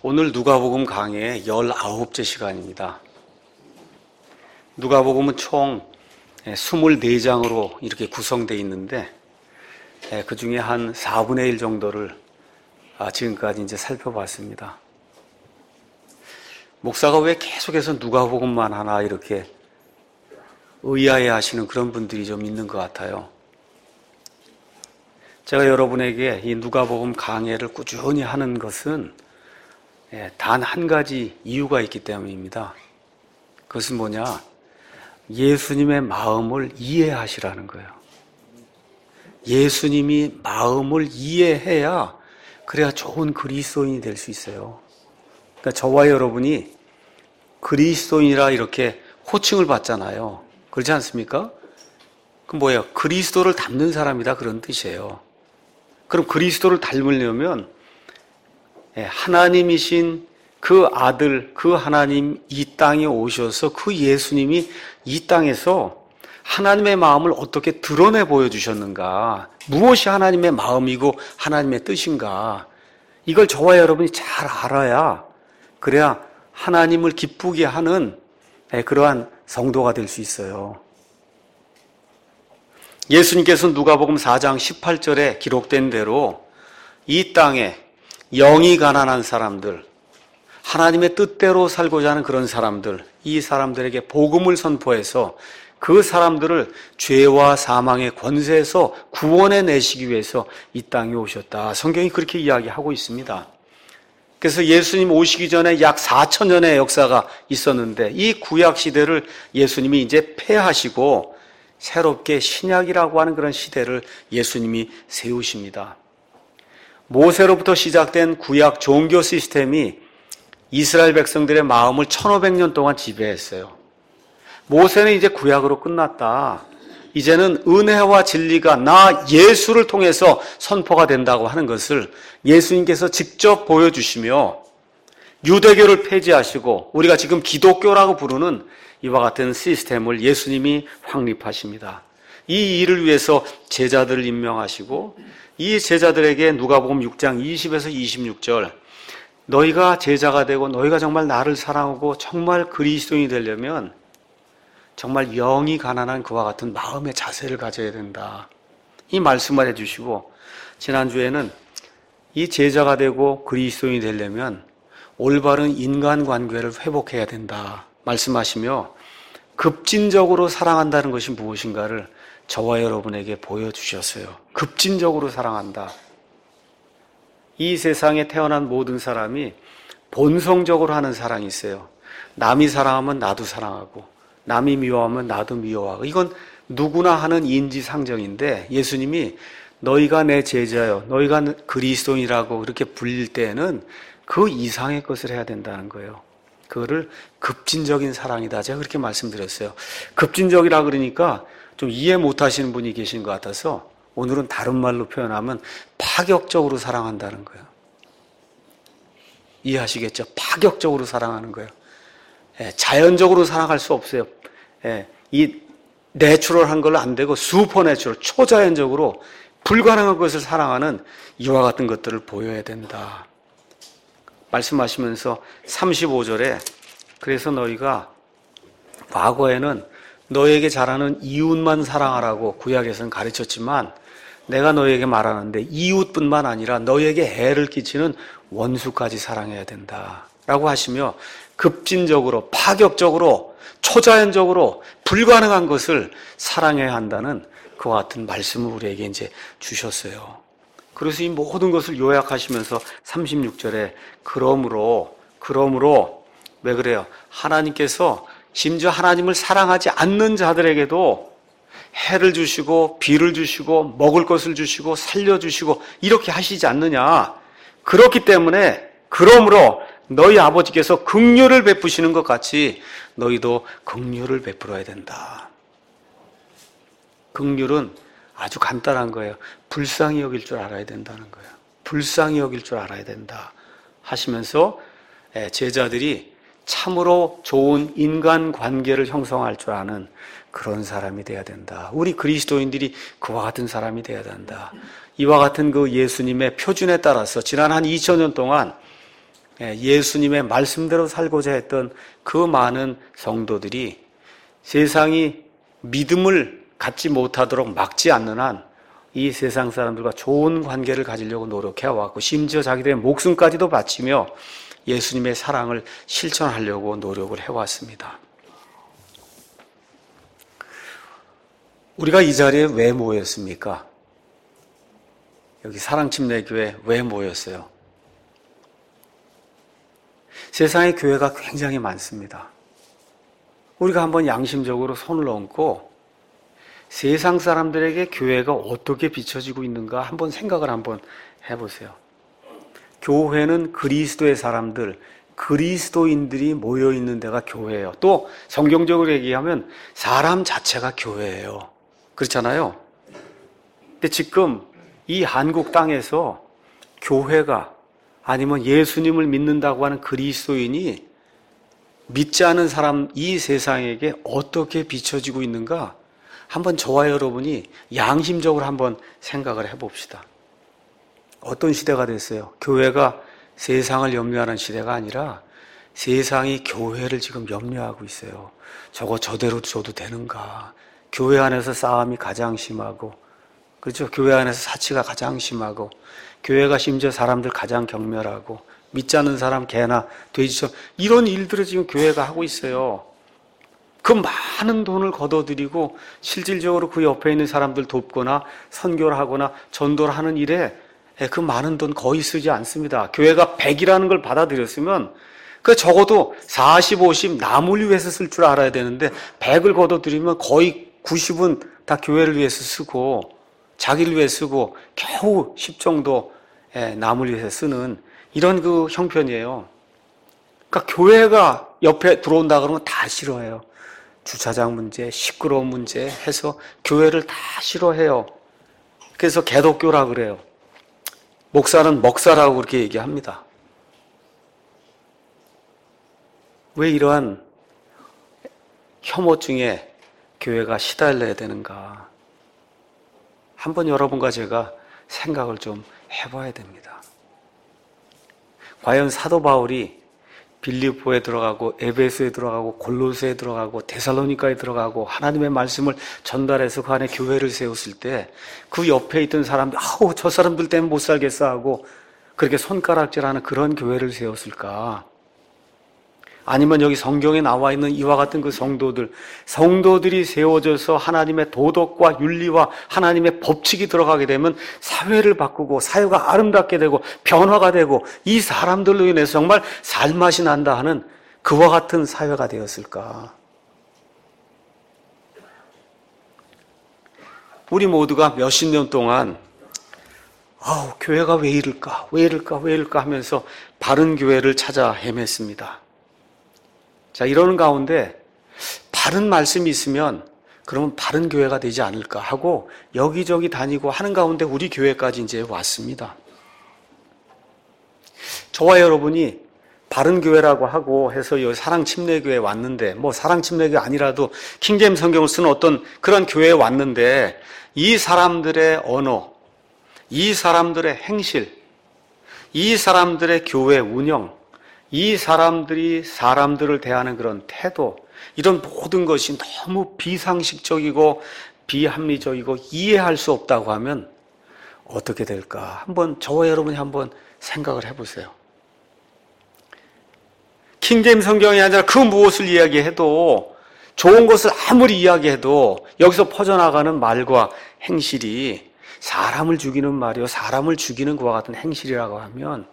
오늘 누가복음 강해의 19째 시간입니다. 누가복음은 총 24장으로 이렇게 구성되어 있는데 그 중에 한 4분의 1 정도를 지금까지 이제 살펴봤습니다. 목사가 왜 계속해서 누가복음만 하나 이렇게 의아해 하시는 그런 분들이 좀 있는 것 같아요. 제가 여러분에게 이 누가복음 강해를 꾸준히 하는 것은 단 한 가지 이유가 있기 때문입니다. 그것은 뭐냐? 예수님의 마음을 이해하시라는 거예요. 예수님이 마음을 이해해야 그래야 좋은 그리스도인이 될 수 있어요. 그러니까 저와 여러분이 그리스도인이라 이렇게 호칭을 받잖아요. 그렇지 않습니까? 그럼 뭐예요? 그리스도를 닮는 사람이다 그런 뜻이에요. 그럼 그리스도를 닮으려면 하나님이신 그 아들, 그 하나님 이 땅에 오셔서 그 예수님이 이 땅에서 하나님의 마음을 어떻게 드러내 보여주셨는가, 무엇이 하나님의 마음이고 하나님의 뜻인가, 이걸 저와 여러분이 잘 알아야 그래야 하나님을 기쁘게 하는 그러한 성도가 될 수 있어요. 예수님께서 누가복음 4장 18절에 기록된 대로 이 땅에 영이 가난한 사람들, 하나님의 뜻대로 살고자 하는 그런 사람들, 이 사람들에게 복음을 선포해서 그 사람들을 죄와 사망의 권세에서 구원해 내시기 위해서 이 땅에 오셨다. 성경이 그렇게 이야기하고 있습니다. 그래서 예수님 오시기 전에 약 4,000년의 역사가 있었는데 이 구약 시대를 예수님이 이제 폐하시고 새롭게 신약이라고 하는 그런 시대를 예수님이 세우십니다. 모세로부터 시작된 구약 종교 시스템이 이스라엘 백성들의 마음을 1500년 동안 지배했어요. 모세는 이제 구약으로 끝났다. 이제는 은혜와 진리가 나 예수를 통해서 선포가 된다고 하는 것을 예수님께서 직접 보여주시며 유대교를 폐지하시고 우리가 지금 기독교라고 부르는 이와 같은 시스템을 예수님이 확립하십니다. 이 일을 위해서 제자들을 임명하시고 이 제자들에게 누가복음 6장 20에서 26절 너희가 제자가 되고 너희가 정말 나를 사랑하고 정말 그리스도인이 되려면 정말 영이 가난한 그와 같은 마음의 자세를 가져야 된다. 이 말씀을 해주시고 지난주에는 이 제자가 되고 그리스도인이 되려면 올바른 인간관계를 회복해야 된다 말씀하시며 급진적으로 사랑한다는 것이 무엇인가를 저와 여러분에게 보여주셨어요. 급진적으로 사랑한다. 이 세상에 태어난 모든 사람이 본성적으로 하는 사랑이 있어요. 남이 사랑하면 나도 사랑하고 남이 미워하면 나도 미워하고 이건 누구나 하는 인지상정인데 예수님이 너희가 내 제자요 너희가 그리스도인이라고 그렇게 불릴 때에는 그 이상의 것을 해야 된다는 거예요. 그거를 급진적인 사랑이다. 제가 그렇게 말씀드렸어요. 급진적이라 그러니까 좀 이해 못하시는 분이 계신 것 같아서 오늘은 다른 말로 표현하면 파격적으로 사랑한다는 거예요. 이해하시겠죠? 파격적으로 사랑하는 거예요. 자연적으로 사랑할 수 없어요. 이 내추럴한 걸로 안 되고 슈퍼내추럴, 초자연적으로 불가능한 것을 사랑하는 이와 같은 것들을 보여야 된다. 말씀하시면서 35절에 그래서 너희가 과거에는 너에게 잘하는 이웃만 사랑하라고 구약에서는 가르쳤지만 내가 너에게 말하는데 이웃뿐만 아니라 너에게 해를 끼치는 원수까지 사랑해야 된다 라고 하시며 급진적으로 파격적으로 초자연적으로 불가능한 것을 사랑해야 한다는 그와 같은 말씀을 우리에게 이제 주셨어요. 그래서 이 모든 것을 요약하시면서 36절에 그러므로 왜 그래요? 하나님께서 심지어 하나님을 사랑하지 않는 자들에게도 해를 주시고 비를 주시고 먹을 것을 주시고 살려주시고 이렇게 하시지 않느냐. 그렇기 때문에 그러므로 너희 아버지께서 긍휼을 베푸시는 것 같이 너희도 긍휼을 베풀어야 된다. 긍휼은 아주 간단한 거예요. 불쌍히 여길 줄 알아야 된다는 거예요. 불쌍히 여길 줄 알아야 된다 하시면서 제자들이 참으로 좋은 인간관계를 형성할 줄 아는 그런 사람이 돼야 된다. 우리 그리스도인들이 그와 같은 사람이 돼야 된다. 이와 같은 그 예수님의 표준에 따라서 지난 한 2000년 동안 예수님의 말씀대로 살고자 했던 그 많은 성도들이 세상이 믿음을 갖지 못하도록 막지 않는 한 이 세상 사람들과 좋은 관계를 가지려고 노력해왔고 심지어 자기들의 목숨까지도 바치며 예수님의 사랑을 실천하려고 노력을 해왔습니다. 우리가 이 자리에 왜 모였습니까? 여기 사랑침례교회 왜 모였어요? 세상에 교회가 굉장히 많습니다. 우리가 한번 양심적으로 손을 얹고 세상 사람들에게 교회가 어떻게 비춰지고 있는가 한번 생각을 한번 해보세요. 교회는 그리스도의 사람들, 그리스도인들이 모여있는 데가 교회예요. 또 성경적으로 얘기하면 사람 자체가 교회예요. 그렇잖아요. 근데 지금 이 한국 땅에서 교회가 아니면 예수님을 믿는다고 하는 그리스도인이 믿지 않은 사람 이 세상에게 어떻게 비춰지고 있는가 한번 저와 여러분이 양심적으로 한번 생각을 해봅시다. 어떤 시대가 됐어요? 교회가 세상을 염려하는 시대가 아니라 세상이 교회를 지금 염려하고 있어요. 저거 저대로 줘도 되는가? 교회 안에서 싸움이 가장 심하고, 그렇죠? 교회 안에서 사치가 가장 심하고, 교회가 심지어 사람들 가장 경멸하고, 믿지 않는 사람 개나 돼지처럼 이런 일들을 지금 교회가 하고 있어요. 그 많은 돈을 걷어들이고 실질적으로 그 옆에 있는 사람들 돕거나 선교를 하거나 전도를 하는 일에 그 많은 돈 거의 쓰지 않습니다. 교회가 100이라는 걸 받아들였으면 그 적어도 40, 50 남을 위해서 쓸 줄 알아야 되는데 100을 걷어들이면 거의 90은 다 교회를 위해서 쓰고 자기를 위해 쓰고 겨우 10 정도 남을 위해서 쓰는 이런 그 형편이에요. 그러니까 교회가 옆에 들어온다 그러면 다 싫어해요. 주차장 문제, 시끄러운 문제 해서 교회를 다 싫어해요. 그래서 개독교라 그래요. 목사는 먹사라고 그렇게 얘기합니다. 왜 이러한 혐오증에 교회가 시달려야 되는가? 한번 여러분과 제가 생각을 좀 해봐야 됩니다. 과연 사도 바울이 빌립보에 들어가고 에베소에 들어가고 골로새에 들어가고 데살로니가에 들어가고 하나님의 말씀을 전달해서 그 안에 교회를 세웠을 때 그 옆에 있던 사람들 아우 저 사람들 때문에 못 살겠어 하고 그렇게 손가락질하는 그런 교회를 세웠을까? 아니면 여기 성경에 나와 있는 이와 같은 그 성도들이 세워져서 하나님의 도덕과 윤리와 하나님의 법칙이 들어가게 되면 사회를 바꾸고 사회가 아름답게 되고 변화가 되고 이 사람들로 인해서 정말 살맛이 난다 하는 그와 같은 사회가 되었을까? 우리 모두가 몇십 년 동안 교회가 왜 이럴까 하면서 바른 교회를 찾아 헤맸습니다. 자, 이러는 가운데 바른 말씀이 있으면 그러면 바른 교회가 되지 않을까 하고 여기저기 다니고 하는 가운데 우리 교회까지 이제 왔습니다. 저와 여러분이 바른 교회라고 하고 해서 여기 사랑침례교회에 왔는데 뭐 사랑침례교회 아니라도 킹제임스 성경을 쓰는 어떤 그런 교회에 왔는데 이 사람들의 언어, 이 사람들의 행실, 이 사람들의 교회 운영, 이 사람들이 사람들을 대하는 그런 태도, 이런 모든 것이 너무 비상식적이고 비합리적이고 이해할 수 없다고 하면 어떻게 될까? 한번 저와 여러분이 한번 생각을 해보세요. 킹제임스 성경이 아니라 그 무엇을 이야기해도 좋은 것을 아무리 이야기해도 여기서 퍼져나가는 말과 행실이 사람을 죽이는 말이요 사람을 죽이는 그와 같은 행실이라고 하면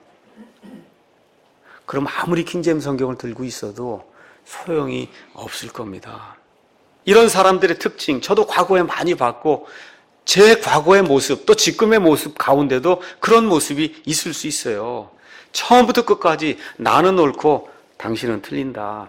그럼 아무리 킹제임스 성경을 들고 있어도 소용이 없을 겁니다. 이런 사람들의 특징, 저도 과거에 많이 봤고 제 과거의 모습, 또 지금의 모습 가운데도 그런 모습이 있을 수 있어요. 처음부터 끝까지 나는 옳고 당신은 틀린다.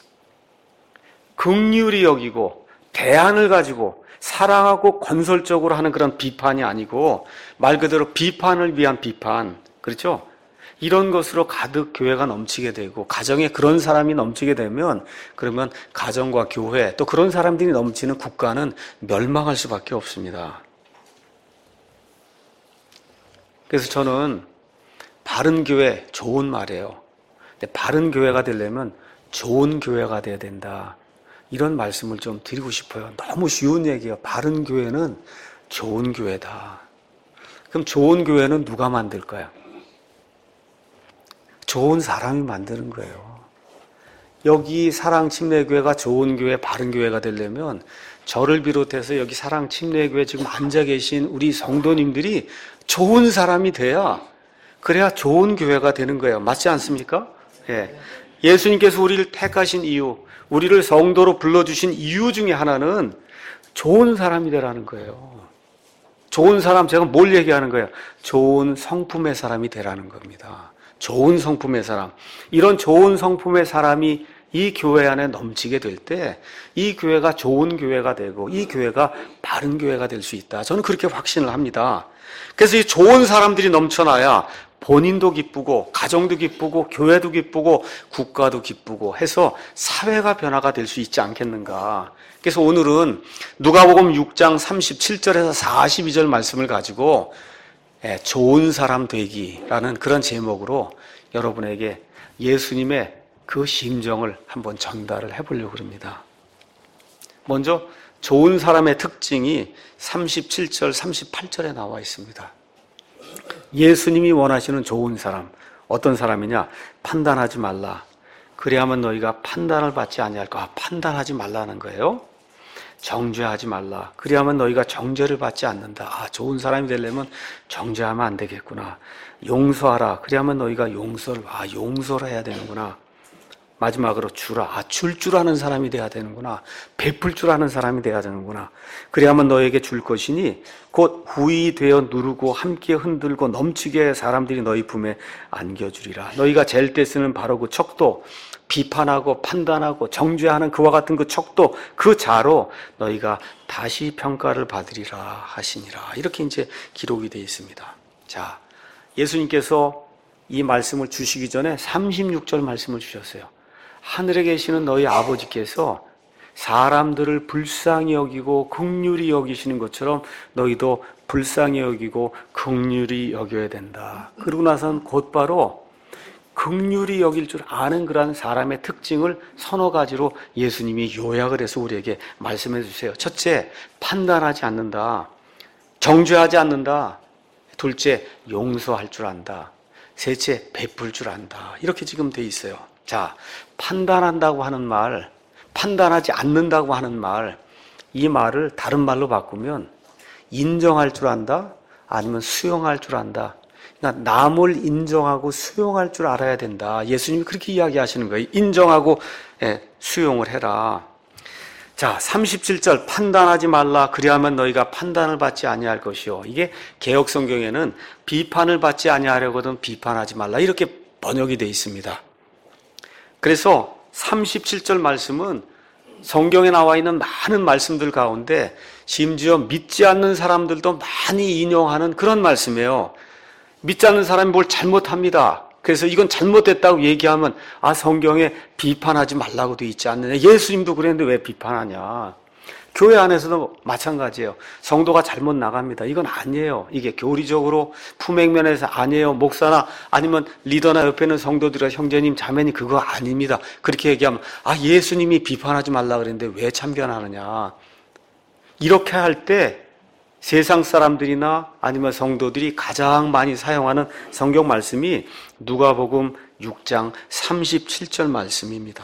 긍휼히 여기고 대안을 가지고 사랑하고 건설적으로 하는 그런 비판이 아니고 말 그대로 비판을 위한 비판, 그렇죠? 이런 것으로 가득 교회가 넘치게 되고 가정에 그런 사람이 넘치게 되면 그러면 가정과 교회 또 그런 사람들이 넘치는 국가는 멸망할 수밖에 없습니다. 그래서 저는 바른 교회 좋은 말이에요. 근데 바른 교회가 되려면 좋은 교회가 돼야 된다. 이런 말씀을 좀 드리고 싶어요. 너무 쉬운 얘기예요. 바른 교회는 좋은 교회다. 그럼 좋은 교회는 누가 만들까요? 좋은 사람이 만드는 거예요. 여기 사랑침례교회가 좋은 교회, 바른 교회가 되려면 저를 비롯해서 여기 사랑침례교회 지금 앉아 계신 우리 성도님들이 좋은 사람이 돼야, 그래야 좋은 교회가 되는 거예요. 맞지 않습니까? 예. 예수님께서 우리를 택하신 이유, 우리를 성도로 불러주신 이유 중에 하나는 좋은 사람이 되라는 거예요. 좋은 사람, 제가 뭘 얘기하는 거예요? 좋은 성품의 사람이 되라는 겁니다. 좋은 성품의 사람. 이런 좋은 성품의 사람이 이 교회 안에 넘치게 될 때 이 교회가 좋은 교회가 되고 이 교회가 바른 교회가 될 수 있다. 저는 그렇게 확신을 합니다. 그래서 이 좋은 사람들이 넘쳐나야 본인도 기쁘고 가정도 기쁘고 교회도 기쁘고 국가도 기쁘고 해서 사회가 변화가 될 수 있지 않겠는가. 그래서 오늘은 누가복음 6장 37절에서 42절 말씀을 가지고 좋은 사람 되기라는 그런 제목으로 여러분에게 예수님의 그 심정을 한번 전달을 해보려고 합니다. 먼저 좋은 사람의 특징이 37절, 38절에 나와 있습니다. 예수님이 원하시는 좋은 사람, 어떤 사람이냐? 판단하지 말라. 그래야만 너희가 판단을 받지 아니할까? 판단하지 말라는 거예요. 정죄하지 말라. 그래야만 너희가 정죄를 받지 않는다. 좋은 사람이 되려면 정죄하면 안 되겠구나. 용서하라. 그래야만 너희가 용서를 해야 되는구나. 마지막으로 주라. 줄 줄 아는 사람이 돼야 되는구나. 베풀 줄 아는 사람이 돼야 되는구나. 그래야만 너에게 줄 것이니 곧 후이 되어 누르고 함께 흔들고 넘치게 사람들이 너희 품에 안겨주리라. 너희가 잴 때 쓰는 바로 그 척도, 비판하고 판단하고 정죄하는 그와 같은 그 척도, 그 자로 너희가 다시 평가를 받으리라 하시니라. 이렇게 이제 기록이 되어 있습니다. 자, 예수님께서 이 말씀을 주시기 전에 36절 말씀을 주셨어요. 하늘에 계시는 너희 아버지께서 사람들을 불쌍히 여기고 긍휼히 여기시는 것처럼 너희도 불쌍히 여기고 긍휼히 여겨야 된다. 그러고 나서는 곧바로 긍휼히 여길 줄 아는 그러한 사람의 특징을 서너 가지로 예수님이 요약을 해서 우리에게 말씀해 주세요. 첫째, 판단하지 않는다. 정죄하지 않는다. 둘째, 용서할 줄 안다. 셋째, 베풀 줄 안다. 이렇게 지금 돼 있어요. 자, 판단한다고 하는 말, 판단하지 않는다고 하는 말, 이 말을 다른 말로 바꾸면 인정할 줄 안다? 아니면 수용할 줄 안다? 그러니까 남을 인정하고 수용할 줄 알아야 된다. 예수님이 그렇게 이야기하시는 거예요. 인정하고 수용을 해라. 자, 37절 판단하지 말라. 그리하면 너희가 판단을 받지 아니할 것이요. 이게 개역 성경에는 비판을 받지 아니하려거든 비판하지 말라. 이렇게 번역이 되어 있습니다. 그래서 37절 말씀은 성경에 나와 있는 많은 말씀들 가운데 심지어 믿지 않는 사람들도 많이 인용하는 그런 말씀이에요. 믿지 않는 사람이 뭘 잘못합니다. 그래서 이건 잘못됐다고 얘기하면 성경에 비판하지 말라고 돼 있지 않느냐. 예수님도 그랬는데 왜 비판하냐. 교회 안에서도 마찬가지예요. 성도가 잘못 나갑니다. 이건 아니에요. 이게 교리적으로 품행면에서 아니에요. 목사나 아니면 리더나 옆에 있는 성도들과 형제님 자매님 그거 아닙니다. 그렇게 얘기하면 예수님이 비판하지 말라 그랬는데 왜 참견하느냐. 이렇게 할 때 세상 사람들이나 아니면 성도들이 가장 많이 사용하는 성경 말씀이 누가복음 6장 37절 말씀입니다.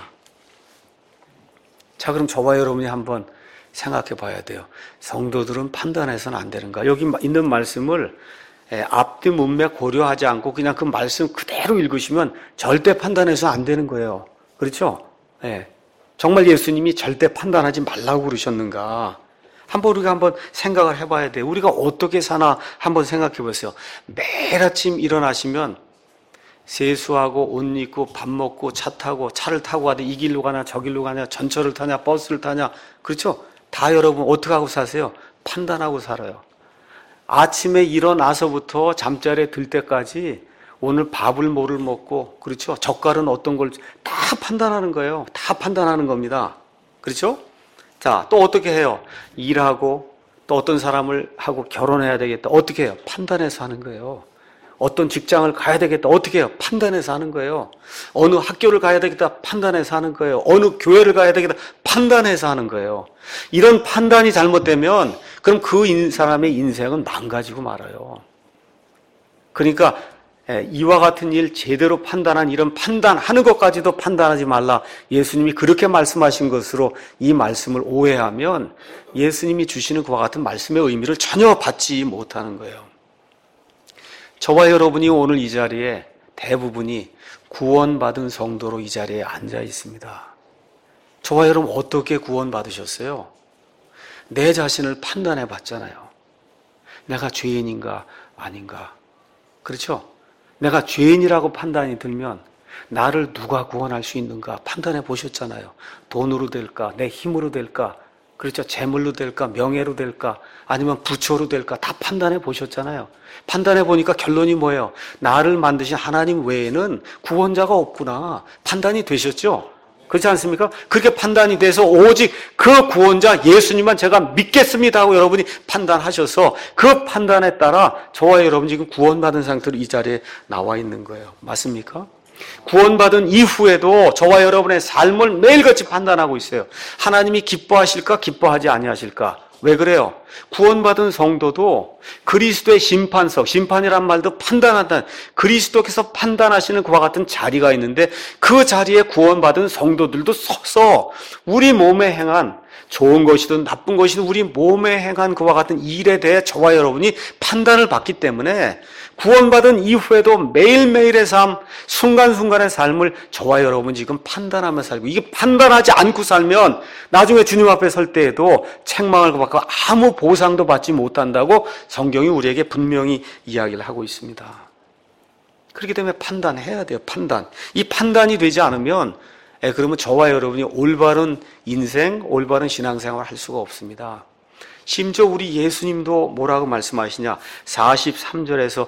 자, 그럼 저와 여러분이 한번 생각해 봐야 돼요. 성도들은 판단해서는 안 되는가? 여기 있는 말씀을 앞뒤 문맥 고려하지 않고 그냥 그 말씀 그대로 읽으시면 절대 판단해서 안 되는 거예요. 그렇죠? 정말 예수님이 절대 판단하지 말라고 그러셨는가? 우리가 한번 생각을 해봐야 돼요. 우리가 어떻게 사나 한번 생각해 보세요. 매일 아침 일어나시면 세수하고 옷 입고 밥 먹고 차를 타고 가도 이 길로 가냐 저 길로 가냐 전철을 타냐 버스를 타냐 그렇죠? 다 여러분 어떻게 하고 사세요? 판단하고 살아요. 아침에 일어나서부터 잠자리에 들 때까지 오늘 밥을 뭐를 먹고 그렇죠? 젓갈은 어떤 걸 다 판단하는 거예요. 다 판단하는 겁니다. 그렇죠? 자, 또 어떻게 해요? 일하고 또 어떤 사람을 하고 결혼해야 되겠다. 어떻게 해요? 판단해서 하는 거예요. 어떤 직장을 가야 되겠다. 어떻게 해요? 판단해서 하는 거예요. 어느 학교를 가야 되겠다. 판단해서 하는 거예요. 어느 교회를 가야 되겠다. 판단해서 하는 거예요. 이런 판단이 잘못되면 그럼 그 사람의 인생은 망가지고 말아요. 그러니까 이와 같은 일 제대로 판단한 이런 판단하는 것까지도 판단하지 말라. 예수님이 그렇게 말씀하신 것으로 이 말씀을 오해하면 예수님이 주시는 그와 같은 말씀의 의미를 전혀 받지 못하는 거예요. 저와 여러분이 오늘 이 자리에 대부분이 구원받은 성도로 이 자리에 앉아 있습니다. 저와 여러분 어떻게 구원받으셨어요? 내 자신을 판단해 봤잖아요. 내가 죄인인가 아닌가. 그렇죠? 내가 죄인이라고 판단이 들면 나를 누가 구원할 수 있는가 판단해 보셨잖아요. 돈으로 될까? 내 힘으로 될까? 그렇죠? 재물로 될까? 명예로 될까? 아니면 부처로 될까? 다 판단해 보셨잖아요. 판단해 보니까 결론이 뭐예요? 나를 만드신 하나님 외에는 구원자가 없구나. 판단이 되셨죠? 그렇지 않습니까? 그렇게 판단이 돼서 오직 그 구원자 예수님만 제가 믿겠습니다 하고 여러분이 판단하셔서 그 판단에 따라 저와 여러분 지금 구원받은 상태로 이 자리에 나와 있는 거예요. 맞습니까? 구원받은 이후에도 저와 여러분의 삶을 매일같이 판단하고 있어요. 하나님이 기뻐하실까 기뻐하지 아니하실까. 왜 그래요? 구원받은 성도도 그리스도의 심판석, 심판이란 말도 판단한다. 그리스도께서 판단하시는 그와 같은 자리가 있는데 그 자리에 구원받은 성도들도 서서 우리 몸에 행한 좋은 것이든 나쁜 것이든 우리 몸에 행한 그와 같은 일에 대해 저와 여러분이 판단을 받기 때문에 구원받은 이후에도 매일매일의 삶, 순간순간의 삶을 저와 여러분 지금 판단하며 살고, 이게 판단하지 않고 살면 나중에 주님 앞에 설 때에도 책망을 받고 아무 보상도 받지 못한다고 성경이 우리에게 분명히 이야기를 하고 있습니다. 그렇기 때문에 판단해야 돼요. 판단. 이 판단이 되지 않으면 그러면 저와 여러분이 올바른 인생, 올바른 신앙생활을 할 수가 없습니다. 심지어 우리 예수님도 뭐라고 말씀하시냐? 43절에서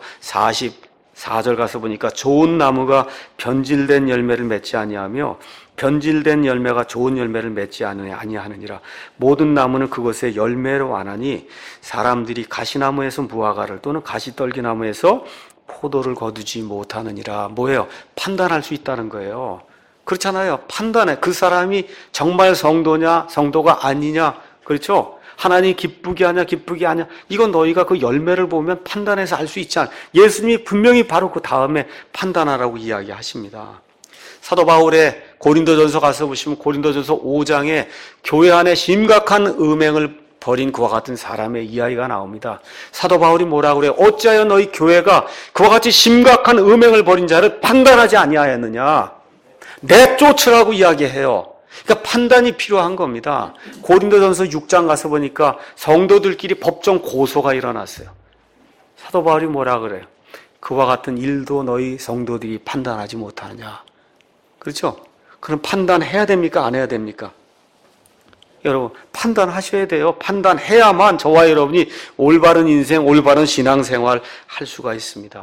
44절 가서 보니까 좋은 나무가 변질된 열매를 맺지 아니하며 변질된 열매가 좋은 열매를 맺지 아니하느니라. 모든 나무는 그것의 열매로 안하니 사람들이 가시나무에서 무화과를 또는 가시떨기나무에서 포도를 거두지 못하느니라. 뭐예요? 판단할 수 있다는 거예요. 그렇잖아요. 판단해. 그 사람이 정말 성도냐 성도가 아니냐. 그렇죠? 하나님 기쁘게 하냐 기쁘게 하냐, 이건 너희가 그 열매를 보면 판단해서 알 수 있지 않아. 예수님이 분명히 바로 그 다음에 판단하라고 이야기하십니다. 사도 바울의 고린도전서 가서 보시면 고린도전서 5장에 교회 안에 심각한 음행을 벌인 그와 같은 사람의 이야기가 나옵니다. 사도 바울이 뭐라고 그래요? 어찌하여 너희 교회가 그와 같이 심각한 음행을 벌인 자를 판단하지 아니하였느냐. 내쫓으라고 이야기해요. 그러니까 판단이 필요한 겁니다. 고린도전서 6장 가서 보니까 성도들끼리 법정 고소가 일어났어요. 사도 바울이 뭐라 그래요? 그와 같은 일도 너희 성도들이 판단하지 못하느냐. 그렇죠? 그럼 판단해야 됩니까? 안 해야 됩니까? 여러분, 판단하셔야 돼요. 판단해야만 저와 여러분이 올바른 인생, 올바른 신앙생활 할 수가 있습니다.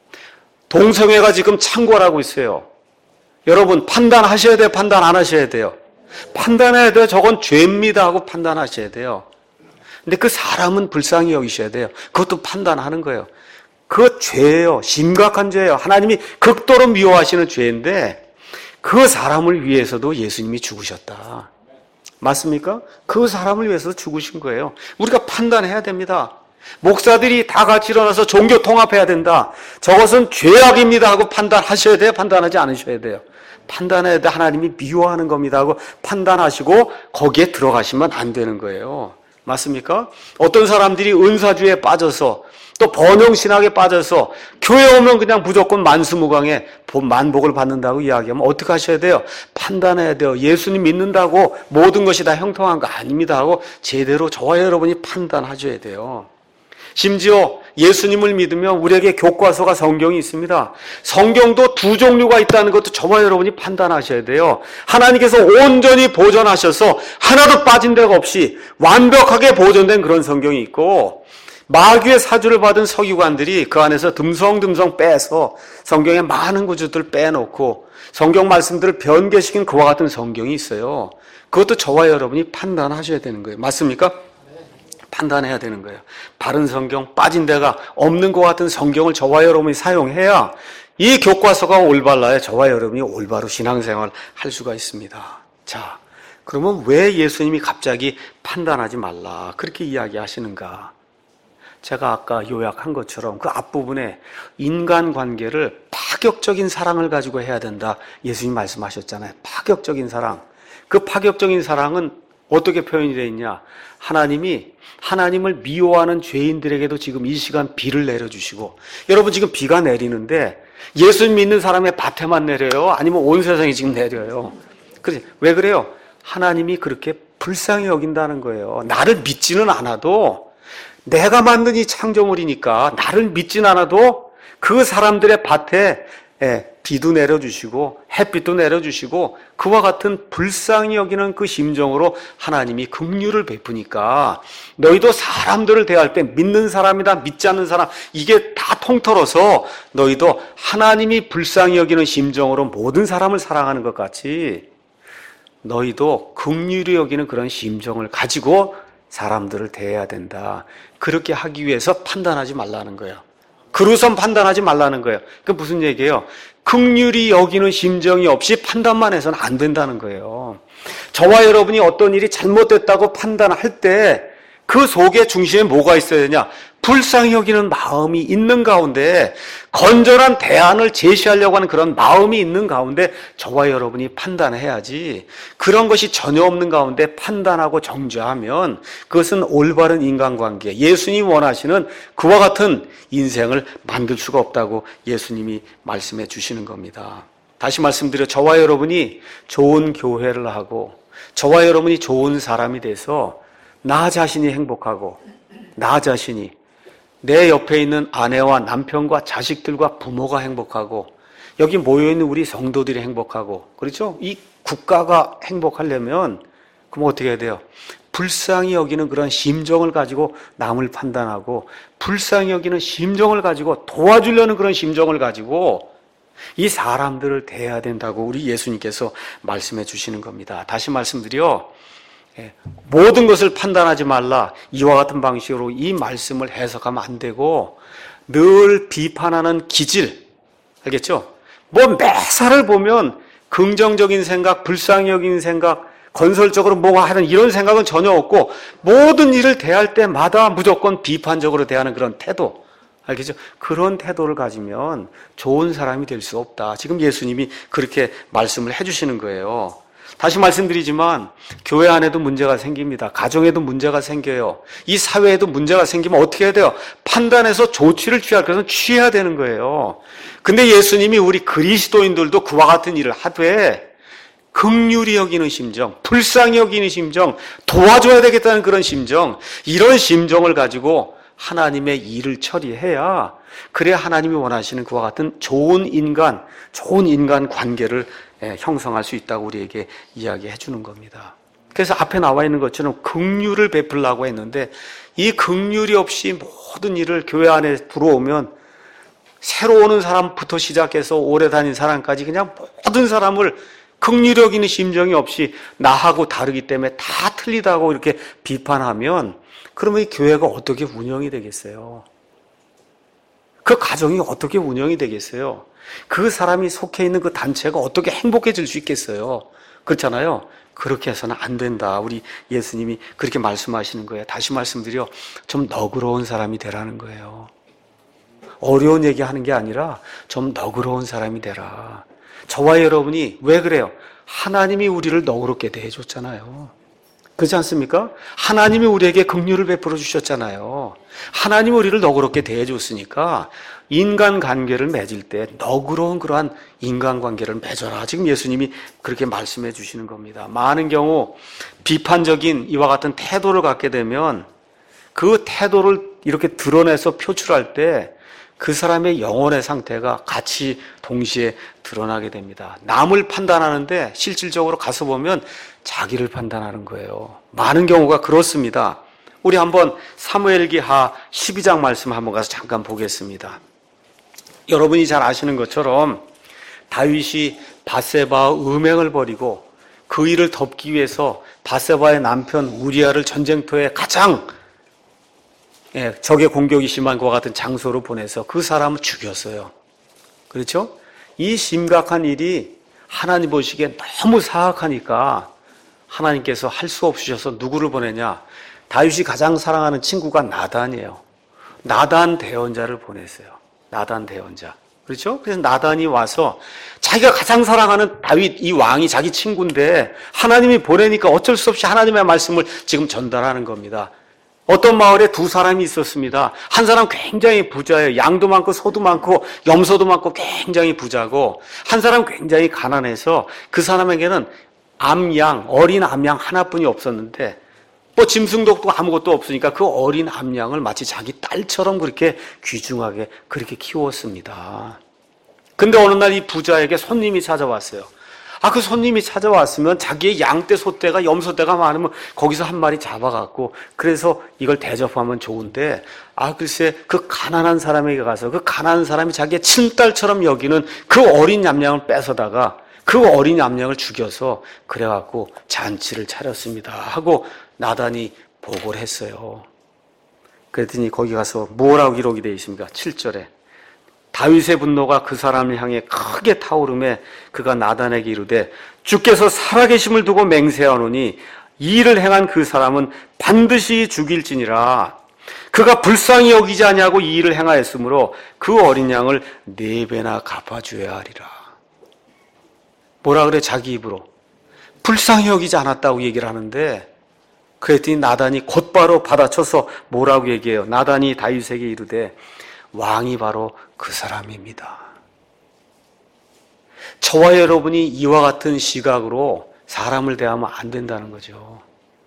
동성애가 지금 창궐하고 있어요. 여러분, 판단하셔야 돼요? 판단 안 하셔야 돼요? 판단해야 돼요. 저건 죄입니다 하고 판단하셔야 돼요. 근데 그 사람은 불쌍히 여기셔야 돼요. 그것도 판단하는 거예요. 그 죄예요. 심각한 죄예요. 하나님이 극도로 미워하시는 죄인데 그 사람을 위해서도 예수님이 죽으셨다. 맞습니까? 그 사람을 위해서 죽으신 거예요. 우리가 판단해야 됩니다. 목사들이 다 같이 일어나서 종교 통합해야 된다. 저것은 죄악입니다 하고 판단하셔야 돼요? 판단하지 않으셔야 돼요? 판단해야 돼. 하나님이 미워하는 겁니다 하고 판단하시고 거기에 들어가시면 안 되는 거예요. 맞습니까? 어떤 사람들이 은사주의에 빠져서 또 번영신학에 빠져서 교회 오면 그냥 무조건 만수무강에 만복을 받는다고 이야기하면 어떻게 하셔야 돼요? 판단해야 돼요. 예수님 믿는다고 모든 것이 다 형통한 거 아닙니다 하고 제대로 저와 여러분이 판단하셔야 돼요. 심지어 예수님을 믿으면 우리에게 교과서가 성경이 있습니다. 성경도 두 종류가 있다는 것도 저와 여러분이 판단하셔야 돼요. 하나님께서 온전히 보존하셔서 하나도 빠진 데가 없이 완벽하게 보존된 그런 성경이 있고, 마귀의 사주를 받은 서기관들이 그 안에서 듬성듬성 빼서 성경의 많은 구절들을 빼놓고 성경 말씀들을 변개시킨 그와 같은 성경이 있어요. 그것도 저와 여러분이 판단하셔야 되는 거예요. 맞습니까? 판단해야 되는 거예요. 바른 성경, 빠진 데가 없는 것 같은 성경을 저와 여러분이 사용해야 이 교과서가 올바라야 저와 여러분이 올바로 신앙생활을 할 수가 있습니다. 자, 그러면 왜 예수님이 갑자기 판단하지 말라 그렇게 이야기하시는가? 제가 아까 요약한 것처럼 그 앞부분에 인간관계를 파격적인 사랑을 가지고 해야 된다 예수님 말씀하셨잖아요. 파격적인 사랑. 그 파격적인 사랑은 어떻게 표현이 되어 있냐? 하나님이 하나님을 미워하는 죄인들에게도 지금 이 시간 비를 내려주시고, 여러분 지금 비가 내리는데 예수님 믿는 사람의 밭에만 내려요? 아니면 온 세상에 지금 내려요? 왜 그래요? 하나님이 그렇게 불쌍히 여긴다는 거예요. 나를 믿지는 않아도, 내가 만든 이 창조물이니까 나를 믿진 않아도 그 사람들의 밭에 비도 내려주시고 햇빛도 내려주시고 그와 같은 불쌍히 여기는 그 심정으로 하나님이 긍휼을 베푸니까 너희도 사람들을 대할 때 믿는 사람이다 믿지 않는 사람 이게 다 통틀어서 너희도 하나님이 불쌍히 여기는 심정으로 모든 사람을 사랑하는 것 같이 너희도 긍휼히 여기는 그런 심정을 가지고 사람들을 대해야 된다. 그렇게 하기 위해서 판단하지 말라는 거예요. 그루선 판단하지 말라는 거예요. 그 무슨 얘기예요? 긍휼히 여기는 심정이 없이 판단만 해서는 안 된다는 거예요. 저와 여러분이 어떤 일이 잘못됐다고 판단할 때 그 속에 중심에 뭐가 있어야 되냐? 불쌍히 여기는 마음이 있는 가운데 건전한 대안을 제시하려고 하는 그런 마음이 있는 가운데 저와 여러분이 판단해야지, 그런 것이 전혀 없는 가운데 판단하고 정죄하면 그것은 올바른 인간관계, 예수님이 원하시는 그와 같은 인생을 만들 수가 없다고 예수님이 말씀해 주시는 겁니다. 다시 말씀드려, 저와 여러분이 좋은 교회를 하고 저와 여러분이 좋은 사람이 돼서 나 자신이 행복하고 나 자신이 내 옆에 있는 아내와 남편과 자식들과 부모가 행복하고 여기 모여있는 우리 성도들이 행복하고, 그렇죠? 이 국가가 행복하려면 그럼 어떻게 해야 돼요? 불쌍히 여기는 그런 심정을 가지고 남을 판단하고 불쌍히 여기는 심정을 가지고 도와주려는 그런 심정을 가지고 이 사람들을 대해야 된다고 우리 예수님께서 말씀해 주시는 겁니다. 다시 말씀드려, 모든 것을 판단하지 말라, 이와 같은 방식으로 이 말씀을 해석하면 안 되고 늘 비판하는 기질, 알겠죠? 뭐 매사를 보면 긍정적인 생각, 불쌍히 여기는 생각, 건설적으로 뭐가 하는 이런 생각은 전혀 없고 모든 일을 대할 때마다 무조건 비판적으로 대하는 그런 태도, 알겠죠? 그런 태도를 가지면 좋은 사람이 될 수 없다. 지금 예수님이 그렇게 말씀을 해주시는 거예요. 다시 말씀드리지만 교회 안에도 문제가 생깁니다. 가정에도 문제가 생겨요. 이 사회에도 문제가 생기면 어떻게 해야 돼요? 판단해서 조치를 취할 것은 취해야 되는 거예요. 근데 예수님이 우리 그리스도인들도 그와 같은 일을 하되 긍휼히 여기는 심정, 불쌍히 여기는 심정, 도와줘야 되겠다는 그런 심정, 이런 심정을 가지고 하나님의 일을 처리해야, 그래야 하나님이 원하시는 그와 같은 좋은 인간 관계를 형성할 수 있다고 우리에게 이야기해 주는 겁니다. 그래서 앞에 나와 있는 것처럼 긍휼을 베풀라고 했는데 이 긍휼이 없이 모든 일을 교회 안에 들어오면 새로 오는 사람부터 시작해서 오래 다닌 사람까지 그냥 모든 사람을 긍휼히 여기는 심정이 없이 나하고 다르기 때문에 다 틀리다고 이렇게 비판하면 그러면 이 교회가 어떻게 운영이 되겠어요? 그 가정이 어떻게 운영이 되겠어요? 그 사람이 속해 있는 그 단체가 어떻게 행복해질 수 있겠어요? 그렇잖아요? 그렇게 해서는 안 된다. 우리 예수님이 그렇게 말씀하시는 거예요. 다시 말씀드려, 좀 너그러운 사람이 되라는 거예요. 어려운 얘기하는 게 아니라 좀 너그러운 사람이 되라. 저와 여러분이 왜 그래요? 하나님이 우리를 너그럽게 대해줬잖아요. 그렇지 않습니까? 하나님이 우리에게 긍휼을 베풀어 주셨잖아요. 하나님이 우리를 너그럽게 대해줬으니까 인간관계를 맺을 때 너그러운 그러한 인간관계를 맺어라. 지금 예수님이 그렇게 말씀해 주시는 겁니다. 많은 경우 비판적인 이와 같은 태도를 갖게 되면 그 태도를 이렇게 드러내서 표출할 때 그 사람의 영혼의 상태가 같이 동시에 드러나게 됩니다. 남을 판단하는데 실질적으로 가서 보면 자기를 판단하는 거예요. 많은 경우가 그렇습니다. 우리 한번 사무엘기하 12장 말씀 한번 가서 잠깐 보겠습니다. 여러분이 잘 아시는 것처럼 다윗이 밧세바와 음행을 벌이고 그 일을 덮기 위해서 밧세바의 남편 우리아를 전쟁터에 가장 적의 공격이 심한 것과 같은 장소로 보내서 그 사람을 죽였어요. 그렇죠? 이 심각한 일이 하나님 보시기에 너무 사악하니까 하나님께서 할 수 없으셔서 누구를 보내냐? 다윗이 가장 사랑하는 친구가 나단이에요. 나단 대언자를 보냈어요. 나단 대언자. 그렇죠? 그래서 나단이 와서 자기가 가장 사랑하는 다윗 이 왕이 자기 친구인데 하나님이 보내니까 어쩔 수 없이 하나님의 말씀을 지금 전달하는 겁니다. 어떤 마을에 두 사람이 있었습니다. 한 사람 굉장히 부자예요. 양도 많고 소도 많고 염소도 많고 굉장히 부자고, 한 사람 굉장히 가난해서 그 사람에게는 암양, 어린 암양 하나뿐이 없었는데 뭐 짐승도 없고 아무것도 없으니까 그 어린 암양을 마치 자기 딸처럼 그렇게 귀중하게 그렇게 키웠습니다. 근데 어느 날 이 부자에게 손님이 찾아왔어요. 그 손님이 찾아왔으면 자기의 양떼, 소떼가, 염소떼가 많으면 거기서 한 마리 잡아갖고 그래서 이걸 대접하면 좋은데, 글쎄 그 가난한 사람에게 가서 그 가난한 사람이 자기의 친딸처럼 여기는 그 어린 얌양을 뺏어다가 그 어린 얌양을 죽여서 그래갖고 잔치를 차렸습니다 하고 나단이 보고를 했어요. 그랬더니 거기 가서 뭐라고 기록이 되어 있습니까? 7절에 다윗의 분노가 그 사람을 향해 크게 타오르매 그가 나단에게 이르되 주께서 살아계심을 두고 맹세하노니 이 일을 행한 그 사람은 반드시 죽일지니라. 그가 불쌍히 여기지 아니하고 이 일을 행하였으므로 그 어린 양을 4배나 갚아주어야 하리라. 뭐라 그래? 자기 입으로 불쌍히 여기지 않았다고 얘기를 하는데, 그랬더니 나단이 곧바로 받아쳐서 뭐라고 얘기해요? 나단이 다윗에게 이르되 왕이 바로 그 사람입니다. 저와 여러분이 이와 같은 시각으로 사람을 대하면 안 된다는 거죠.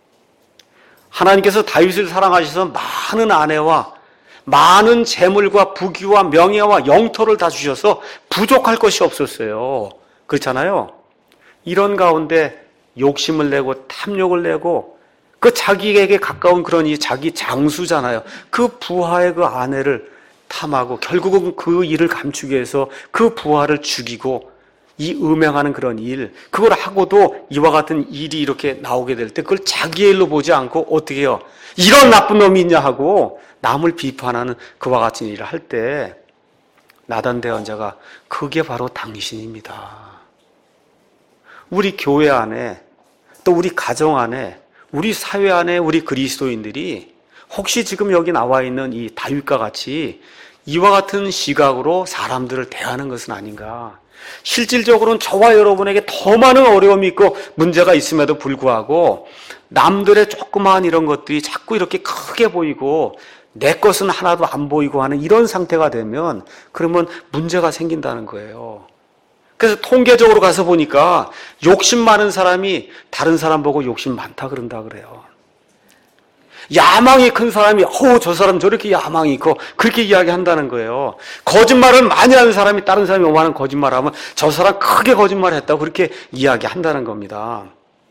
하나님께서 다윗을 사랑하셔서 많은 아내와 많은 재물과 부귀와 명예와 영토를 다 주셔서 부족할 것이 없었어요. 그렇잖아요. 이런 가운데 욕심을 내고 탐욕을 내고 그 자기에게 가까운 그런 이 자기 장수잖아요. 그 부하의 그 아내를 탐하고 결국은 그 일을 감추기 위해서 그 부하를 죽이고 이 음행하는 그런 일, 그걸 하고도 이와 같은 일이 이렇게 나오게 될 때 그걸 자기의 일로 보지 않고 어떻게 해요? 이런 나쁜 놈이 있냐 하고 남을 비판하는 그와 같은 일을 할 때 나단 대언자가 그게 바로 당신입니다. 우리 교회 안에 또 우리 가정 안에 우리 사회 안에 우리 그리스도인들이 혹시 지금 여기 나와 있는 이 다윗과 같이 이와 같은 시각으로 사람들을 대하는 것은 아닌가. 실질적으로는 저와 여러분에게 더 많은 어려움이 있고 문제가 있음에도 불구하고 남들의 조그마한 이런 것들이 자꾸 이렇게 크게 보이고 내 것은 하나도 안 보이고 하는 이런 상태가 되면 그러면 문제가 생긴다는 거예요. 그래서 통계적으로 가서 보니까 욕심 많은 사람이 다른 사람 보고 욕심 많다 그런다 그래요. 야망이 큰 사람이 저 사람 저렇게 야망이 있고 그렇게 이야기한다는 거예요. 거짓말을 많이 하는 사람이 다른 사람이 오만한 거짓말을 하면 저 사람 크게 거짓말을 했다고 그렇게 이야기한다는 겁니다.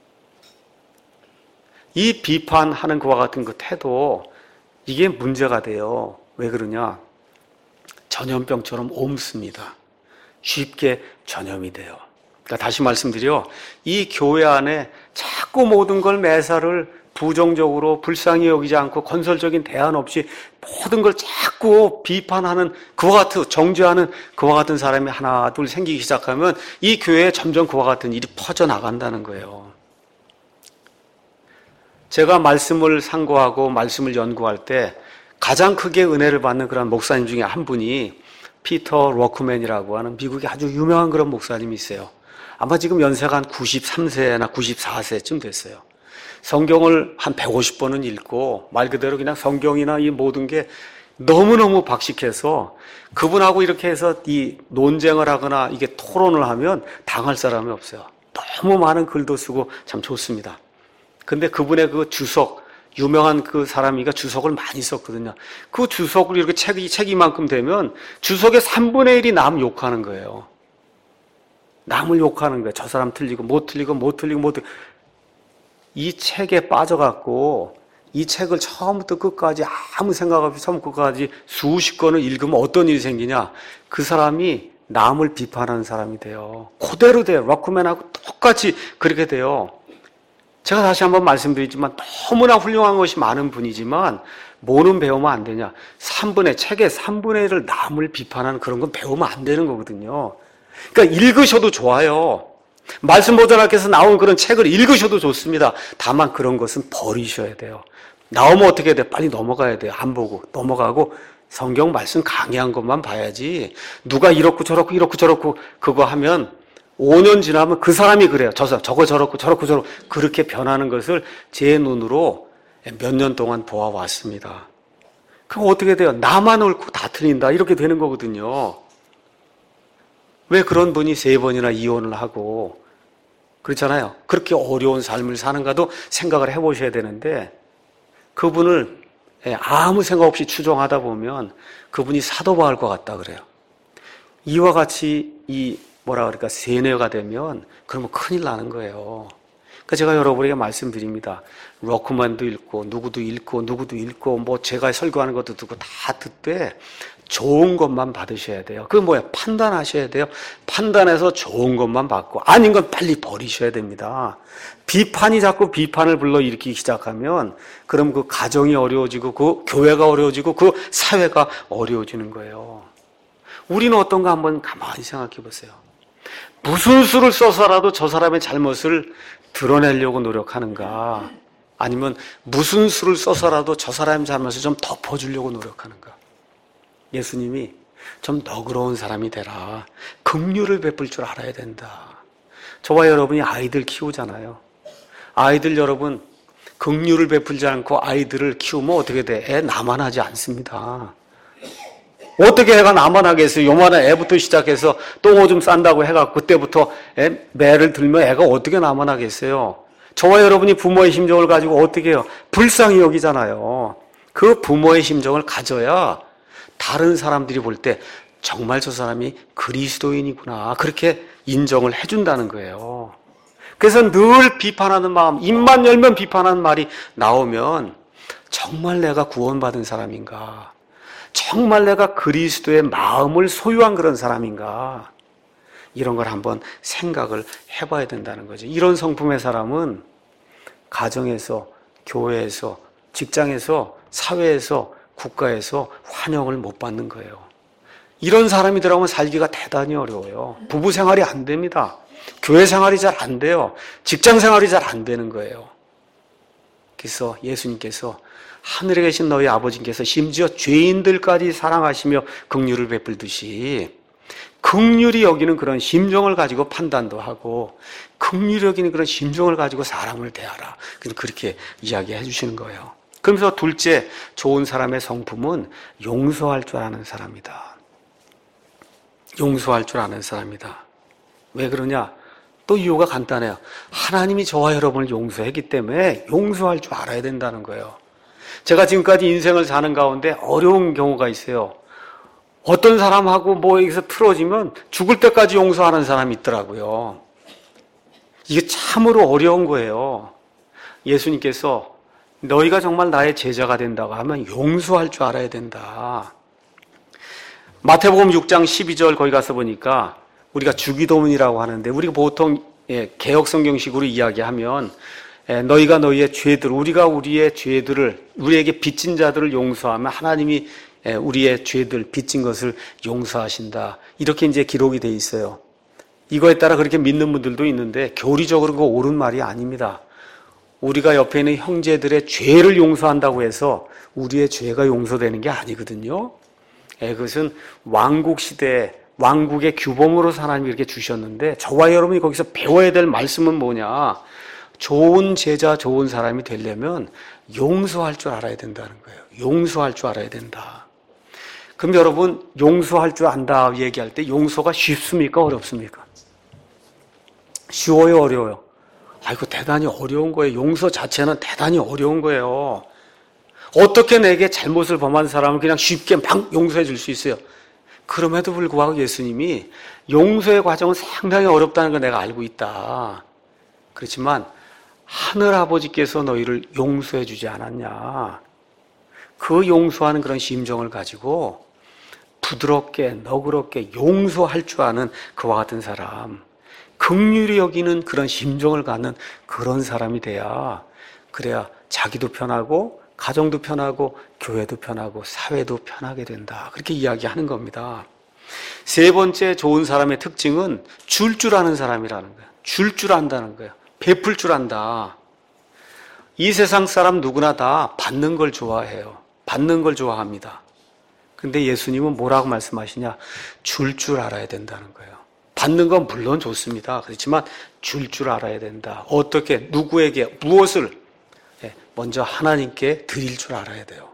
이 비판하는 그와 같은 그 태도, 이게 문제가 돼요. 왜 그러냐? 전염병처럼 옮습니다. 쉽게 전염이 돼요. 그러니까 다시 말씀드려, 이 교회 안에 자꾸 모든 걸 매사를 부정적으로 불쌍히 여기지 않고 건설적인 대안 없이 모든 걸 자꾸 비판하는 그와 같은, 정죄하는 그와 같은 사람이 하나 둘 생기기 시작하면 이 교회에 점점 그와 같은 일이 퍼져나간다는 거예요. 제가 말씀을 상고하고 말씀을 연구할 때 가장 크게 은혜를 받는 그런 목사님 중에 한 분이 피터 워크맨이라고 하는 미국의 아주 유명한 그런 목사님이 있어요. 아마 지금 연세가 한 93세나 94세쯤 됐어요. 성경을 한 150번은 읽고 말 그대로 그냥 성경이나 이 모든 게 너무너무 박식해서 그분하고 이렇게 해서 이 논쟁을 하거나 이게 토론을 하면 당할 사람이 없어요. 너무 많은 글도 쓰고 참 좋습니다. 근데 그분의 그 주석, 유명한 그 사람이가 주석을 많이 썼거든요. 그 주석을 이렇게 책이만큼 되면 주석의 3분의 1이 남 욕하는 거예요. 남을 욕하는 거예요. 저 사람 틀리고 못 틀리고 못 틀리고 못 틀리고. 이 책에 빠져갖고 이 책을 처음부터 끝까지 아무 생각 없이 처음부터 끝까지 수십 권을 읽으면 어떤 일이 생기냐? 그 사람이 남을 비판하는 사람이 돼요. 그대로 돼요. 락크맨하고 똑같이 그렇게 돼요. 제가 다시 한번 말씀드리지만 너무나 훌륭한 것이 많은 분이지만 뭐는 배우면 안 되냐? 책의 3분의 1을 남을 비판하는 그런 건 배우면 안 되는 거거든요. 그러니까 읽으셔도 좋아요. 말씀 보존학교에서 나온 그런 책을 읽으셔도 좋습니다. 다만 그런 것은 버리셔야 돼요. 나오면 어떻게 해야 돼요? 빨리 넘어가야 돼요. 안 보고 넘어가고 성경 말씀 강의한 것만 봐야지. 누가 이렇고 저렇고 그거 하면 5년 지나면 그 사람이 그래요. 저거 저렇고 그렇게 변하는 것을 제 눈으로 몇 년 동안 보아왔습니다. 그럼 어떻게 돼요? 나만 옳고 다 틀린다 이렇게 되는 거거든요. 왜 그런 분이 3번이나 이혼을 하고 그렇잖아요. 그렇게 어려운 삶을 사는가도 생각을 해보셔야 되는데 그분을 아무 생각 없이 추종하다 보면 그분이 사도바울 것 같다 그래요. 이와 같이 세뇌가 되면 그러면 큰일 나는 거예요. 그러니까 제가 여러분에게 말씀드립니다. 로크만도 읽고 누구도 읽고 제가 설교하는 것도 듣고 다 듣되 좋은 것만 받으셔야 돼요. 그게 뭐야? 판단하셔야 돼요. 판단해서 좋은 것만 받고 아닌 건 빨리 버리셔야 됩니다. 비판이 자꾸 비판을 불러일으키기 시작하면 그럼 그 가정이 어려워지고 그 교회가 어려워지고 그 사회가 어려워지는 거예요. 우리는 어떤가 한번 가만히 생각해 보세요. 무슨 수를 써서라도 저 사람의 잘못을 드러내려고 노력하는가? 아니면 무슨 수를 써서라도 저 사람의 잘못을 좀 덮어주려고 노력하는가? 예수님이 좀 너그러운 사람이 되라. 긍휼을 베풀 줄 알아야 된다. 저와 여러분이 아이들 키우잖아요. 아이들 여러분 긍휼을 베풀지 않고 아이들을 키우면 어떻게 돼? 애 나만하지 않습니다. 어떻게 애가 나만하겠어요? 요만한 애부터 시작해서 똥 오줌 싼다고 해갖고 그때부터 매를 들면 애가 어떻게 나만하겠어요? 저와 여러분이 부모의 심정을 가지고 어떻게 해요? 불쌍히 여기잖아요. 그 부모의 심정을 가져야 다른 사람들이 볼 때 정말 저 사람이 그리스도인이구나 그렇게 인정을 해준다는 거예요. 그래서 늘 비판하는 마음, 입만 열면 비판하는 말이 나오면 정말 내가 구원받은 사람인가? 정말 내가 그리스도의 마음을 소유한 그런 사람인가? 이런 걸 한번 생각을 해봐야 된다는 거죠. 이런 성품의 사람은 가정에서, 교회에서, 직장에서, 사회에서, 국가에서 환영을 못 받는 거예요. 이런 사람이 들어가면 살기가 대단히 어려워요. 부부 생활이 안 됩니다. 교회 생활이 잘 안 돼요. 직장 생활이 잘 안 되는 거예요. 그래서 예수님께서 하늘에 계신 너희 아버지께서 심지어 죄인들까지 사랑하시며 긍휼을 베풀듯이 긍휼히 여기는 그런 심정을 가지고 판단도 하고 긍휼히 여기는 그런 심정을 가지고 사람을 대하라. 그렇게 이야기해 주시는 거예요. 그러면서 둘째 좋은 사람의 성품은 용서할 줄 아는 사람이다. 용서할 줄 아는 사람이다. 왜 그러냐? 또 이유가 간단해요. 하나님이 저와 여러분을 용서했기 때문에 용서할 줄 알아야 된다는 거예요. 제가 지금까지 인생을 사는 가운데 어려운 경우가 있어요. 어떤 사람하고 여기서 틀어지면 죽을 때까지 용서하는 사람이 있더라고요. 이게 참으로 어려운 거예요. 예수님께서 너희가 정말 나의 제자가 된다고 하면 용서할 줄 알아야 된다. 마태복음 6장 12절 거기 가서 보니까 우리가 주기도문이라고 하는데 우리가 보통 개혁성경식으로 이야기하면 너희가 너희의 죄들, 우리가 우리의 죄들을 우리에게 빚진 자들을 용서하면 하나님이 우리의 죄들, 빚진 것을 용서하신다. 이렇게 이제 기록이 돼 있어요. 이거에 따라 그렇게 믿는 분들도 있는데 교리적으로 그거 옳은 말이 아닙니다. 우리가 옆에 있는 형제들의 죄를 용서한다고 해서 우리의 죄가 용서되는 게 아니거든요. 그것은 왕국 시대에 왕국의 규범으로 하나님이 이렇게 주셨는데 저와 여러분이 거기서 배워야 될 말씀은 뭐냐? 좋은 제자, 좋은 사람이 되려면 용서할 줄 알아야 된다는 거예요. 용서할 줄 알아야 된다. 그럼 여러분 용서할 줄 안다 얘기할 때 용서가 쉽습니까? 어렵습니까? 쉬워요? 어려워요? 이거 대단히 어려운 거예요. 용서 자체는 대단히 어려운 거예요. 어떻게 내게 잘못을 범한 사람을 그냥 쉽게 막 용서해 줄 수 있어요? 그럼에도 불구하고 예수님이 용서의 과정은 상당히 어렵다는 걸 내가 알고 있다. 그렇지만 하늘아버지께서 너희를 용서해 주지 않았냐. 그 용서하는 그런 심정을 가지고 부드럽게 너그럽게 용서할 줄 아는 그와 같은 사람, 긍휼히 여기는 그런 심정을 갖는 그런 사람이 그래야 자기도 편하고 가정도 편하고 교회도 편하고 사회도 편하게 된다. 그렇게 이야기하는 겁니다. 세 번째 좋은 사람의 특징은 줄 줄 아는 사람이라는 거예요. 줄 줄 안다는 거예요. 베풀 줄 안다. 이 세상 사람 누구나 다 받는 걸 좋아해요. 받는 걸 좋아합니다. 근데 예수님은 뭐라고 말씀하시냐? 줄 줄 알아야 된다는 거예요. 받는 건 물론 좋습니다. 그렇지만 줄 줄 알아야 된다. 어떻게, 누구에게, 무엇을? 먼저 하나님께 드릴 줄 알아야 돼요.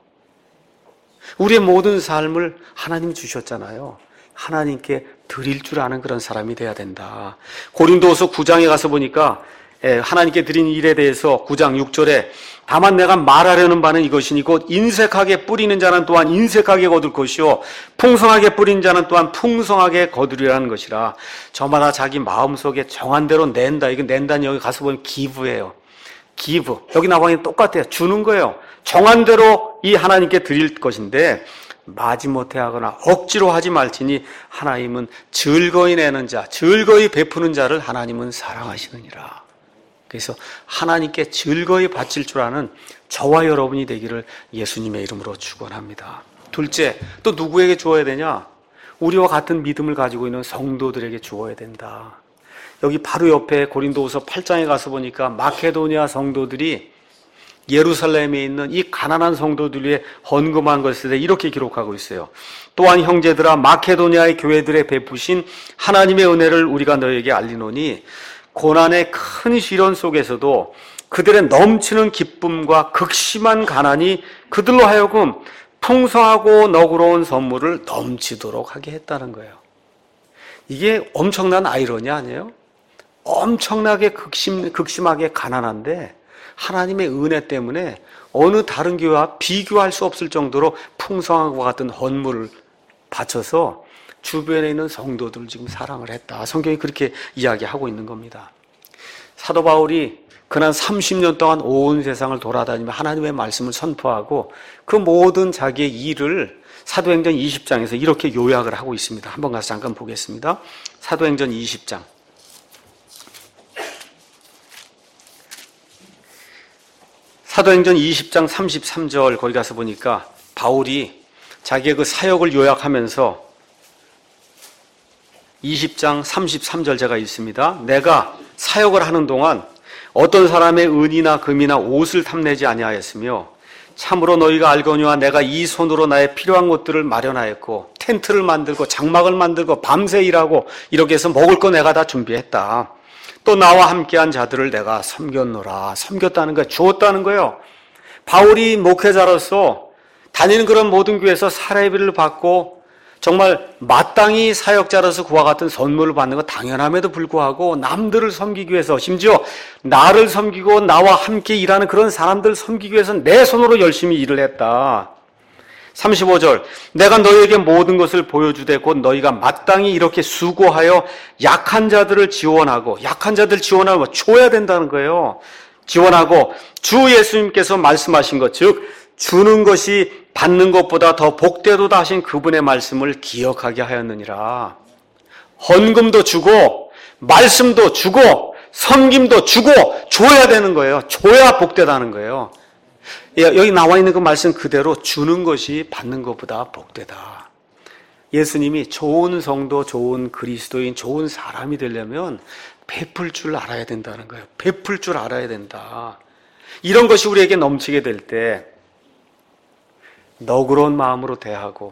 우리의 모든 삶을 하나님 주셨잖아요. 하나님께 드릴 줄 아는 그런 사람이 돼야 된다. 고린도후서 9장에 가서 보니까 하나님께 드린 일에 대해서 9장 6절에 다만 내가 말하려는 바는 이것이니 곧 인색하게 뿌리는 자는 또한 인색하게 거둘 것이요 풍성하게 뿌린 자는 또한 풍성하게 거두리라는 것이라. 저마다 자기 마음속에 정한 대로 낸다. 이거 낸다는 여기 가서 보면 기브예요. 기브. 여기 나와있는 똑같아요. 주는 거예요. 정한 대로 이 하나님께 드릴 것인데 마지못해 하거나 억지로 하지 말지니 하나님은 즐거이 내는 자, 즐거이 베푸는 자를 하나님은 사랑하시느니라. 그래서 하나님께 즐거이 바칠 줄 아는 저와 여러분이 되기를 예수님의 이름으로 축원합니다. 둘째, 또 누구에게 주어야 되냐? 우리와 같은 믿음을 가지고 있는 성도들에게 주어야 된다. 여기 바로 옆에 고린도후서 8장에 가서 보니까 마케도니아 성도들이 예루살렘에 있는 이 가난한 성도들 위해 헌금한 것에 대해 이렇게 기록하고 있어요. 또한 형제들아 마케도니아의 교회들에 베푸신 하나님의 은혜를 우리가 너에게 알리노니 고난의 큰 시련 속에서도 그들의 넘치는 기쁨과 극심한 가난이 그들로 하여금 풍성하고 너그러운 선물을 넘치도록 하게 했다는 거예요. 이게 엄청난 아이러니 아니에요? 엄청나게 극심하게 가난한데 하나님의 은혜 때문에 어느 다른 교회와 비교할 수 없을 정도로 풍성한 것 같은 헌물을 바쳐서 주변에 있는 성도들을 지금 사랑을 했다. 성경이 그렇게 이야기하고 있는 겁니다. 사도 바울이 그날 30년 동안 온 세상을 돌아다니며 하나님의 말씀을 선포하고 그 모든 자기의 일을 사도행전 20장에서 이렇게 요약을 하고 있습니다. 한번 가서 잠깐 보겠습니다. 사도행전 20장. 사도행전 20장 33절 거기 가서 보니까 바울이 자기의 그 사역을 요약하면서 20장 33절 제가 읽습니다. 내가 사역을 하는 동안 어떤 사람의 은이나 금이나 옷을 탐내지 아니하였으며 참으로 너희가 알거니와 내가 이 손으로 나의 필요한 것들을 마련하였고 텐트를 만들고 장막을 만들고 밤새 일하고 이렇게 해서 먹을 거 내가 다 준비했다. 또 나와 함께한 자들을 내가 섬겼노라. 섬겼다는 거예요. 주었다는 거예요. 바울이 목회자로서 다니는 그런 모든 교회에서 사례비를 받고 정말 마땅히 사역자로서 그와 같은 선물을 받는 건 당연함에도 불구하고 남들을 섬기기 위해서 심지어 나를 섬기고 나와 함께 일하는 그런 사람들을 섬기기 위해서 내 손으로 열심히 일을 했다. 35절 내가 너희에게 모든 것을 보여주되 곧 너희가 마땅히 이렇게 수고하여 약한 자들을 지원하고 약한 자들 지원하고 줘야 된다는 거예요. 지원하고 주 예수님께서 말씀하신 것 즉 주는 것이 받는 것보다 더 복되도다 하신 그분의 말씀을 기억하게 하였느니라. 헌금도 주고 말씀도 주고 섬김도 주고 줘야 되는 거예요. 줘야 복되다는 거예요. 여기 나와 있는 그 말씀 그대로 주는 것이 받는 것보다 복되다. 예수님이 좋은 성도, 좋은 그리스도인, 좋은 사람이 되려면 베풀 줄 알아야 된다는 거예요. 베풀 줄 알아야 된다. 이런 것이 우리에게 넘치게 될 때 너그러운 마음으로 대하고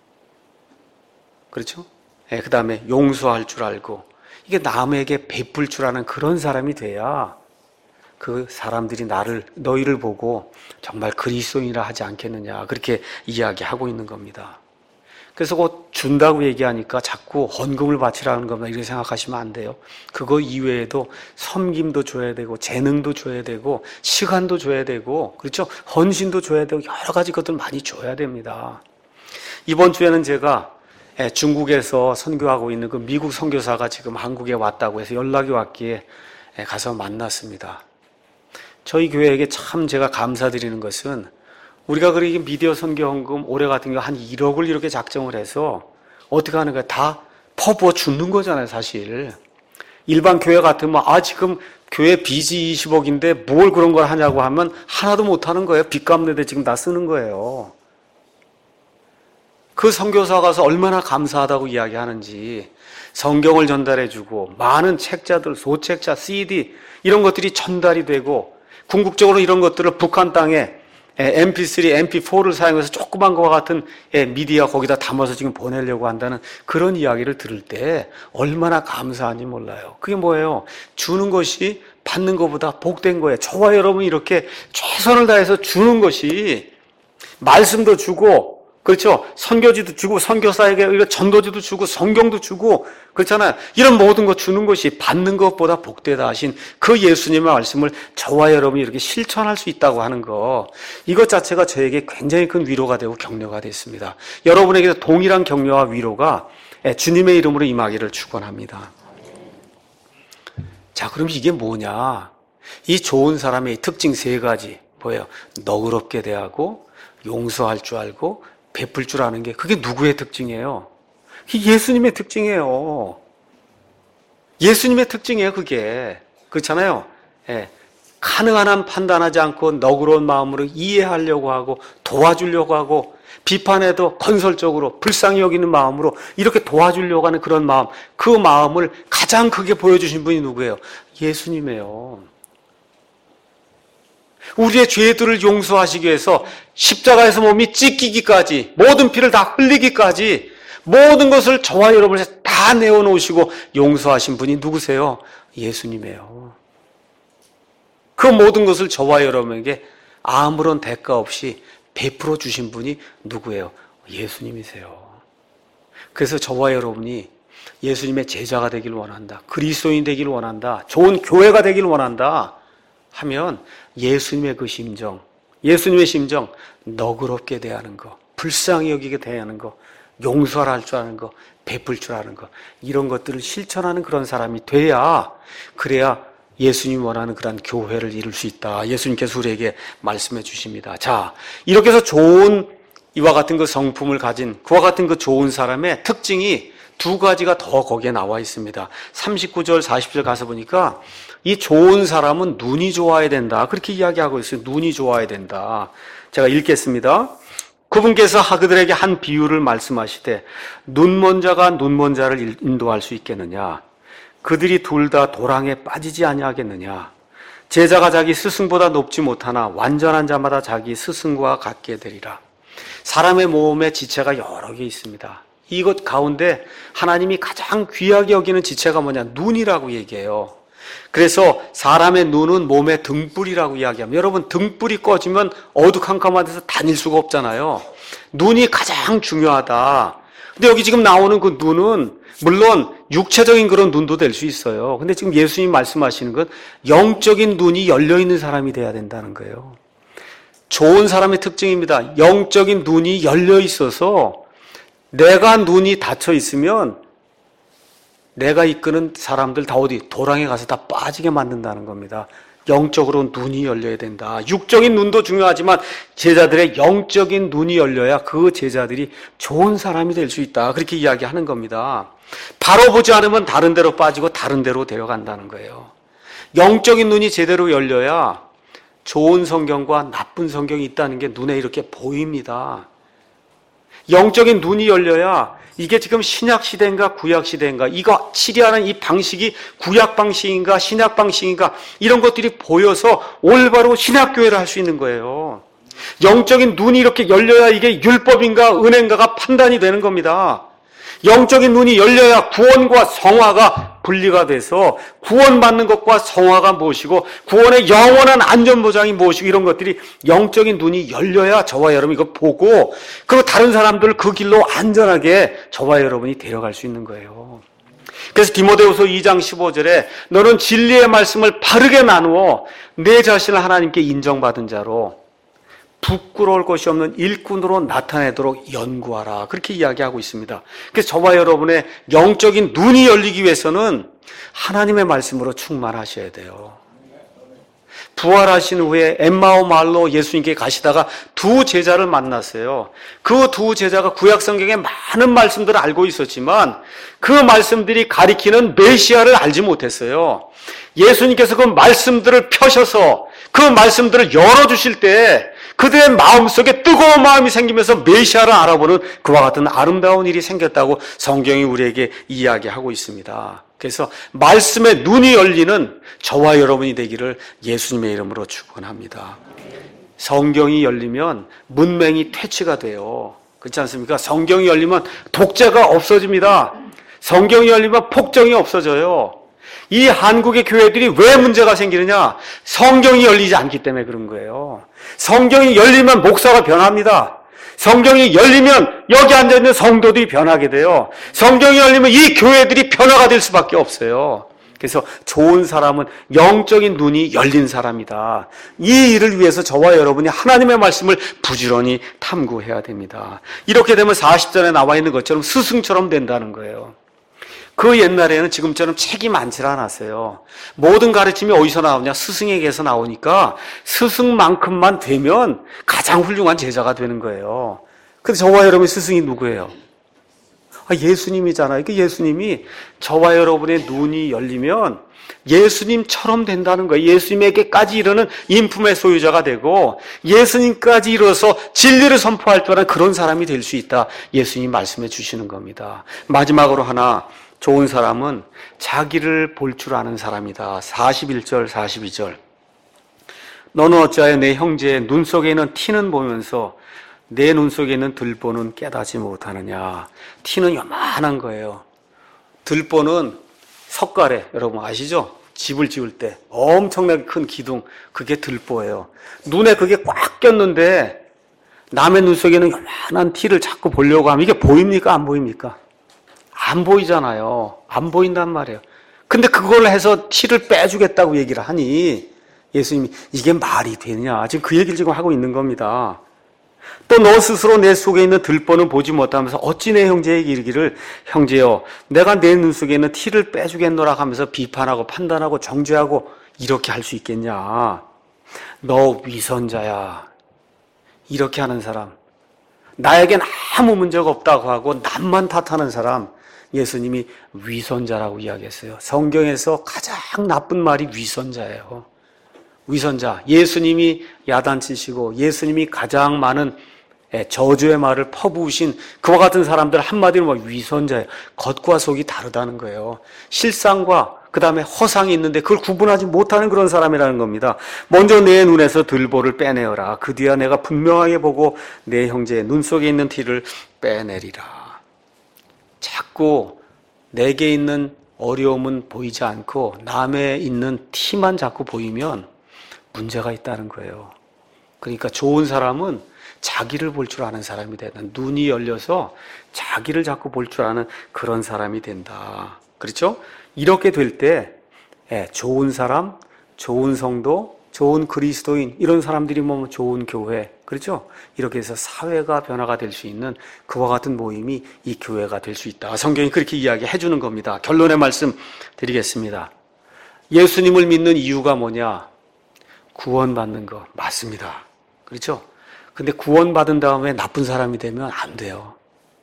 그렇죠? 그 다음에 용서할 줄 알고 이게 남에게 베풀 줄 아는 그런 사람이 돼야 그 사람들이 너희를 보고 정말 그리스도인이라 하지 않겠느냐 그렇게 이야기하고 있는 겁니다. 그래서 곧 준다고 얘기하니까 자꾸 헌금을 바치라는 겁니다. 이렇게 생각하시면 안 돼요. 그거 이외에도 섬김도 줘야 되고 재능도 줘야 되고 시간도 줘야 되고 그렇죠? 헌신도 줘야 되고 여러 가지 것들 많이 줘야 됩니다. 이번 주에는 제가 중국에서 선교하고 있는 그 미국 선교사가 지금 한국에 왔다고 해서 연락이 왔기에 가서 만났습니다. 저희 교회에게 참 제가 감사드리는 것은 우리가 그렇게 미디어 선교 헌금 올해 같은 경우 한 1억을 이렇게 작정을 해서 어떻게 하는 거야? 다 퍼부어 주는 거잖아요, 사실. 일반 교회 같으면 지금 교회 빚이 20억인데 뭘 그런 걸 하냐고 하면 하나도 못 하는 거예요. 빚 갚는데 지금 다 쓰는 거예요. 그 선교사 가서 얼마나 감사하다고 이야기하는지 성경을 전달해주고 많은 책자들, 소책자, CD 이런 것들이 전달이 되고 궁극적으로 이런 것들을 북한 땅에 MP3, MP4를 사용해서 조그만 것과 같은 미디어 거기다 담아서 지금 보내려고 한다는 그런 이야기를 들을 때 얼마나 감사한지 몰라요. 그게 뭐예요? 주는 것이 받는 것보다 복된 거예요. 저와 여러분이 이렇게 최선을 다해서 주는 것이 말씀도 주고 그렇죠? 선교지도 주고 선교사에게 전도지도 주고 성경도 주고 그렇잖아요. 이런 모든 것 주는 것이 받는 것보다 복되다 하신 그 예수님의 말씀을 저와 여러분이 이렇게 실천할 수 있다고 하는 거 이것 자체가 저에게 굉장히 큰 위로가 되고 격려가 됐습니다. 여러분에게도 동일한 격려와 위로가 주님의 이름으로 임하기를 축원합니다. 자, 그럼 이게 뭐냐? 이 좋은 사람의 특징 세 가지 뭐예요? 너그럽게 대하고 용서할 줄 알고 베풀 줄 아는 게 그게 누구의 특징이에요? 예수님의 특징이에요. 예수님의 특징이에요, 그게. 그렇잖아요. 가능한 한 판단하지 않고 너그러운 마음으로 이해하려고 하고 도와주려고 하고 비판해도 건설적으로 불쌍히 여기는 마음으로 이렇게 도와주려고 하는 그런 마음, 그 마음을 가장 크게 보여주신 분이 누구예요? 예수님이에요. 우리의 죄들을 용서하시기 위해서 십자가에서 몸이 찢기기까지 모든 피를 다 흘리기까지 모든 것을 저와 여러분을 다 내어놓으시고 용서하신 분이 누구세요? 예수님이에요. 그 모든 것을 저와 여러분에게 아무런 대가 없이 베풀어 주신 분이 누구예요? 예수님이세요. 그래서 저와 여러분이 예수님의 제자가 되길 원한다. 그리스도인 되길 원한다. 좋은 교회가 되길 원한다. 하면 예수님의 그 심정, 예수님의 심정, 너그럽게 대하는 거, 불쌍히 여기게 대하는 거, 용서할 줄 아는 거, 베풀 줄 아는 거, 이런 것들을 실천하는 그런 사람이 그래야 예수님이 원하는 그런 교회를 이룰 수 있다. 예수님께서 우리에게 말씀해 주십니다. 자, 이렇게 해서 좋은 이와 같은 그 성품을 가진 그와 같은 그 좋은 사람의 특징이 두 가지가 더 거기에 나와 있습니다. 39절, 40절 가서 보니까 이 좋은 사람은 눈이 좋아야 된다. 그렇게 이야기하고 있어요. 눈이 좋아야 된다. 제가 읽겠습니다. 그분께서 그들에게 한 비유를 말씀하시되 눈먼 자가 눈먼 자를 인도할 수 있겠느냐? 그들이 둘 다 도랑에 빠지지 아니하겠느냐? 제자가 자기 스승보다 높지 못하나 완전한 자마다 자기 스승과 같게 되리라. 사람의 몸에 지체가 여러 개 있습니다. 이것 가운데 하나님이 가장 귀하게 여기는 지체가 뭐냐? 눈이라고 얘기해요. 그래서 사람의 눈은 몸의 등불이라고 이야기합니다. 여러분, 등불이 꺼지면 어두컴컴한 데서 다닐 수가 없잖아요. 눈이 가장 중요하다. 근데 여기 지금 나오는 그 눈은 물론 육체적인 그런 눈도 될 수 있어요. 근데 지금 예수님 말씀하시는 건 영적인 눈이 열려있는 사람이 돼야 된다는 거예요. 좋은 사람의 특징입니다. 영적인 눈이 열려 있어서 내가 눈이 닫혀 있으면 내가 이끄는 사람들 다 어디 도랑에 가서 다 빠지게 만든다는 겁니다. 영적으로 눈이 열려야 된다. 육적인 눈도 중요하지만 제자들의 영적인 눈이 열려야 그 제자들이 좋은 사람이 될 수 있다. 그렇게 이야기하는 겁니다. 바로 보지 않으면 다른 데로 빠지고 다른 데로 데려간다는 거예요. 영적인 눈이 제대로 열려야 좋은 성경과 나쁜 성경이 있다는 게 눈에 이렇게 보입니다. 영적인 눈이 열려야 이게 지금 신약 시대인가 구약 시대인가, 이거 치료하는 이 방식이 구약 방식인가 신약 방식인가, 이런 것들이 보여서 올바로 신약 교회를 할 수 있는 거예요. 영적인 눈이 이렇게 열려야 이게 율법인가 은행가가 판단이 되는 겁니다. 영적인 눈이 열려야 구원과 성화가 분리가 돼서 구원받는 것과 성화가 무엇이고 구원의 영원한 안전보장이 무엇이고 이런 것들이 영적인 눈이 열려야 저와 여러분이 이거 보고 그리고 다른 사람들을 그 길로 안전하게 저와 여러분이 데려갈 수 있는 거예요. 그래서 디모데후서 2장 15절에 너는 진리의 말씀을 바르게 나누어 내 자신을 하나님께 인정받은 자로 부끄러울 것이 없는 일꾼으로 나타내도록 연구하라. 그렇게 이야기하고 있습니다. 그래서 저와 여러분의 영적인 눈이 열리기 위해서는 하나님의 말씀으로 충만하셔야 돼요. 부활하신 후에 엠마오 마을로 예수님께 가시다가 두 제자를 만났어요. 그 두 제자가 구약 성경에 많은 말씀들을 알고 있었지만 그 말씀들이 가리키는 메시아를 알지 못했어요. 예수님께서 그 말씀들을 펴셔서 그 말씀들을 열어주실 때 그들의 마음속에 뜨거운 마음이 생기면서 메시아를 알아보는 그와 같은 아름다운 일이 생겼다고 성경이 우리에게 이야기하고 있습니다. 그래서 말씀의 눈이 열리는 저와 여러분이 되기를 예수님의 이름으로 축원합니다. 성경이 열리면 문맹이 퇴치가 돼요. 그렇지 않습니까? 성경이 열리면 독재가 없어집니다. 성경이 열리면 폭정이 없어져요. 이 한국의 교회들이 왜 문제가 생기느냐? 성경이 열리지 않기 때문에 그런 거예요. 성경이 열리면 목사가 변합니다. 성경이 열리면 여기 앉아있는 성도들이 변하게 돼요. 성경이 열리면 이 교회들이 변화가 될 수밖에 없어요. 그래서 좋은 사람은 영적인 눈이 열린 사람이다. 이 일을 위해서 저와 여러분이 하나님의 말씀을 부지런히 탐구해야 됩니다. 이렇게 되면 40절에 나와 있는 것처럼 스승처럼 된다는 거예요. 그 옛날에는 지금처럼 책이 많지 않았어요. 모든 가르침이 어디서 나오냐? 스승에게서 나오니까 스승만큼만 되면 가장 훌륭한 제자가 되는 거예요. 근데 저와 여러분의 스승이 누구예요? 예수님이잖아요. 그 예수님이 저와 여러분의 눈이 열리면 예수님처럼 된다는 거예요. 예수님에게까지 이르는 인품의 소유자가 되고 예수님까지 이르러서 진리를 선포할 줄 아는 그런 사람이 될 수 있다. 예수님이 말씀해 주시는 겁니다. 마지막으로 하나, 좋은 사람은 자기를 볼 줄 아는 사람이다. 41절, 42절. 너는 어찌하여 내 형제의 눈 속에 있는 티는 보면서 내 눈 속에 있는 들보는 깨닫지 못하느냐. 티는 요만한 거예요. 들보는 석가래, 여러분 아시죠? 집을 지을 때 엄청나게 큰 기둥, 그게 들보예요. 눈에 그게 꽉 꼈는데 남의 눈 속에는 요만한 티를 자꾸 보려고 하면 이게 보입니까? 안 보입니까? 안 보이잖아요. 안 보인단 말이에요. 근데 그걸 해서 티를 빼주겠다고 얘기를 하니 예수님이 이게 말이 되느냐. 지금 그 얘기를 지금 하고 있는 겁니다. 또 너 스스로 내 속에 있는 들보는 보지 못하면서 어찌 내 형제에게 이르기를 형제여 내가 내 눈 속에 있는 티를 빼주겠노라 하면서 비판하고 판단하고 정죄하고 이렇게 할 수 있겠냐. 너 위선자야. 이렇게 하는 사람, 나에겐 아무 문제가 없다고 하고 남만 탓하는 사람, 예수님이 위선자라고 이야기했어요. 성경에서 가장 나쁜 말이 위선자예요. 위선자. 예수님이 야단치시고 예수님이 가장 많은 저주의 말을 퍼부으신 그와 같은 사람들 한마디로 뭐 위선자예요. 겉과 속이 다르다는 거예요. 실상과 그 다음에 허상이 있는데 그걸 구분하지 못하는 그런 사람이라는 겁니다. 먼저 내 눈에서 들보를 빼내어라. 그 뒤에 내가 분명하게 보고 내 형제의 눈 속에 있는 티를 빼내리라. 자꾸 내게 있는 어려움은 보이지 않고 남의 있는 티만 자꾸 보이면 문제가 있다는 거예요. 그러니까 좋은 사람은 자기를 볼 줄 아는 사람이 된다. 눈이 열려서 자기를 자꾸 볼 줄 아는 그런 사람이 된다. 그렇죠? 이렇게 될 때 좋은 사람, 좋은 성도, 좋은 그리스도인 이런 사람들이 모면 좋은 교회, 그렇죠? 이렇게 해서 사회가 변화가 될 수 있는 그와 같은 모임이 이 교회가 될 수 있다. 성경이 그렇게 이야기해 주는 겁니다. 결론의 말씀 드리겠습니다. 예수님을 믿는 이유가 뭐냐? 구원받는 거 맞습니다. 그렇죠? 근데 구원받은 다음에 나쁜 사람이 되면 안 돼요.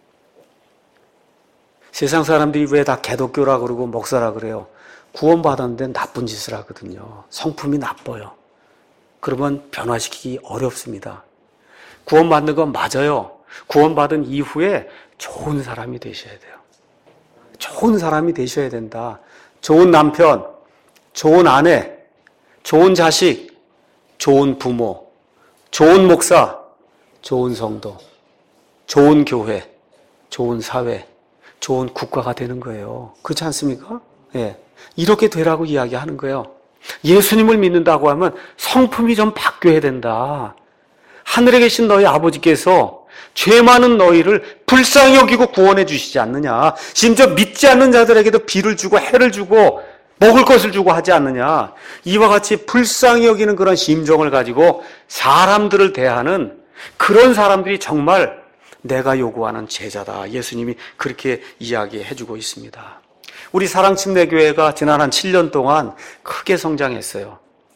세상 사람들이 왜 다 개독교라 그러고 목사라 그래요? 구원받았는데 나쁜 짓을 하거든요. 성품이 나빠요. 그러면 변화시키기 어렵습니다. 구원받는 건 맞아요. 구원받은 이후에 좋은 사람이 되셔야 돼요. 좋은 사람이 되셔야 된다. 좋은 남편, 좋은 아내, 좋은 자식, 좋은 부모, 좋은 목사, 좋은 성도, 좋은 교회, 좋은 사회, 좋은 국가가 되는 거예요. 그렇지 않습니까? 예. 이렇게 되라고 이야기하는 거예요. 예수님을 믿는다고 하면 성품이 좀 바뀌어야 된다. 하늘에 계신 너희 아버지께서 죄 많은 너희를 불쌍히 여기고 구원해 주시지 않느냐. 심지어 믿지 않는 자들에게도 비를 주고 해를 주고 먹을 것을 주고 하지 않느냐. 이와 같이 불쌍히 여기는 그런 심정을 가지고 사람들을 대하는 그런 사람들이 정말 내가 요구하는 제자다. 예수님이 그렇게 이야기해 주고 있습니다. 우리 사랑침례교회가 지난 한 7년 동안 크게 성장했어요.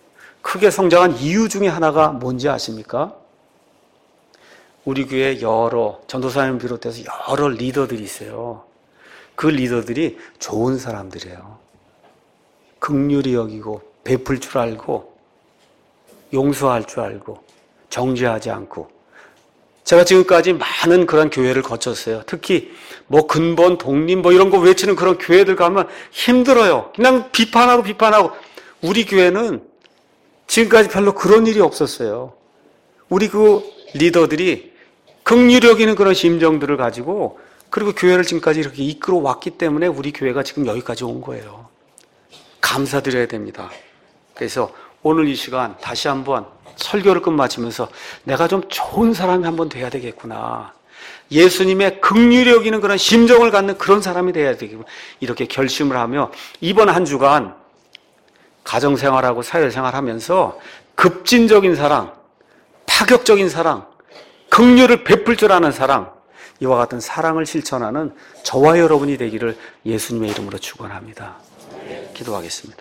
크게 성장한 이유 중에 하나가 뭔지 아십니까? 우리 교회에 전도사님 비롯해서 여러 리더들이 있어요. 그 리더들이 좋은 사람들이에요. 긍휼히 여기고 베풀 줄 알고 용서할 줄 알고 정죄하지 않고. 제가 지금까지 많은 그런 교회를 거쳤어요. 특히 근본, 독립 이런 거 외치는 그런 교회들 가면 힘들어요. 그냥 비판하고. 우리 교회는 지금까지 별로 그런 일이 없었어요. 우리 그 리더들이 긍휼히 여기는 그런 심정들을 가지고, 그리고 교회를 지금까지 이렇게 이끌어 왔기 때문에 우리 교회가 지금 여기까지 온 거예요. 감사드려야 됩니다. 그래서 오늘 이 시간 다시 한번 설교를 끝마치면서 내가 좀 좋은 사람이 한번 돼야 되겠구나. 예수님의 긍휼히 여기는 그런 심정을 갖는 그런 사람이 돼야 되겠구나. 이렇게 결심을 하며 이번 한 주간 가정생활하고 사회생활하면서 급진적인 사랑, 파격적인 사랑, 긍휼을 베풀 줄 아는 사랑, 이와 같은 사랑을 실천하는 저와 여러분이 되기를 예수님의 이름으로 축원합니다. 기도하겠습니다.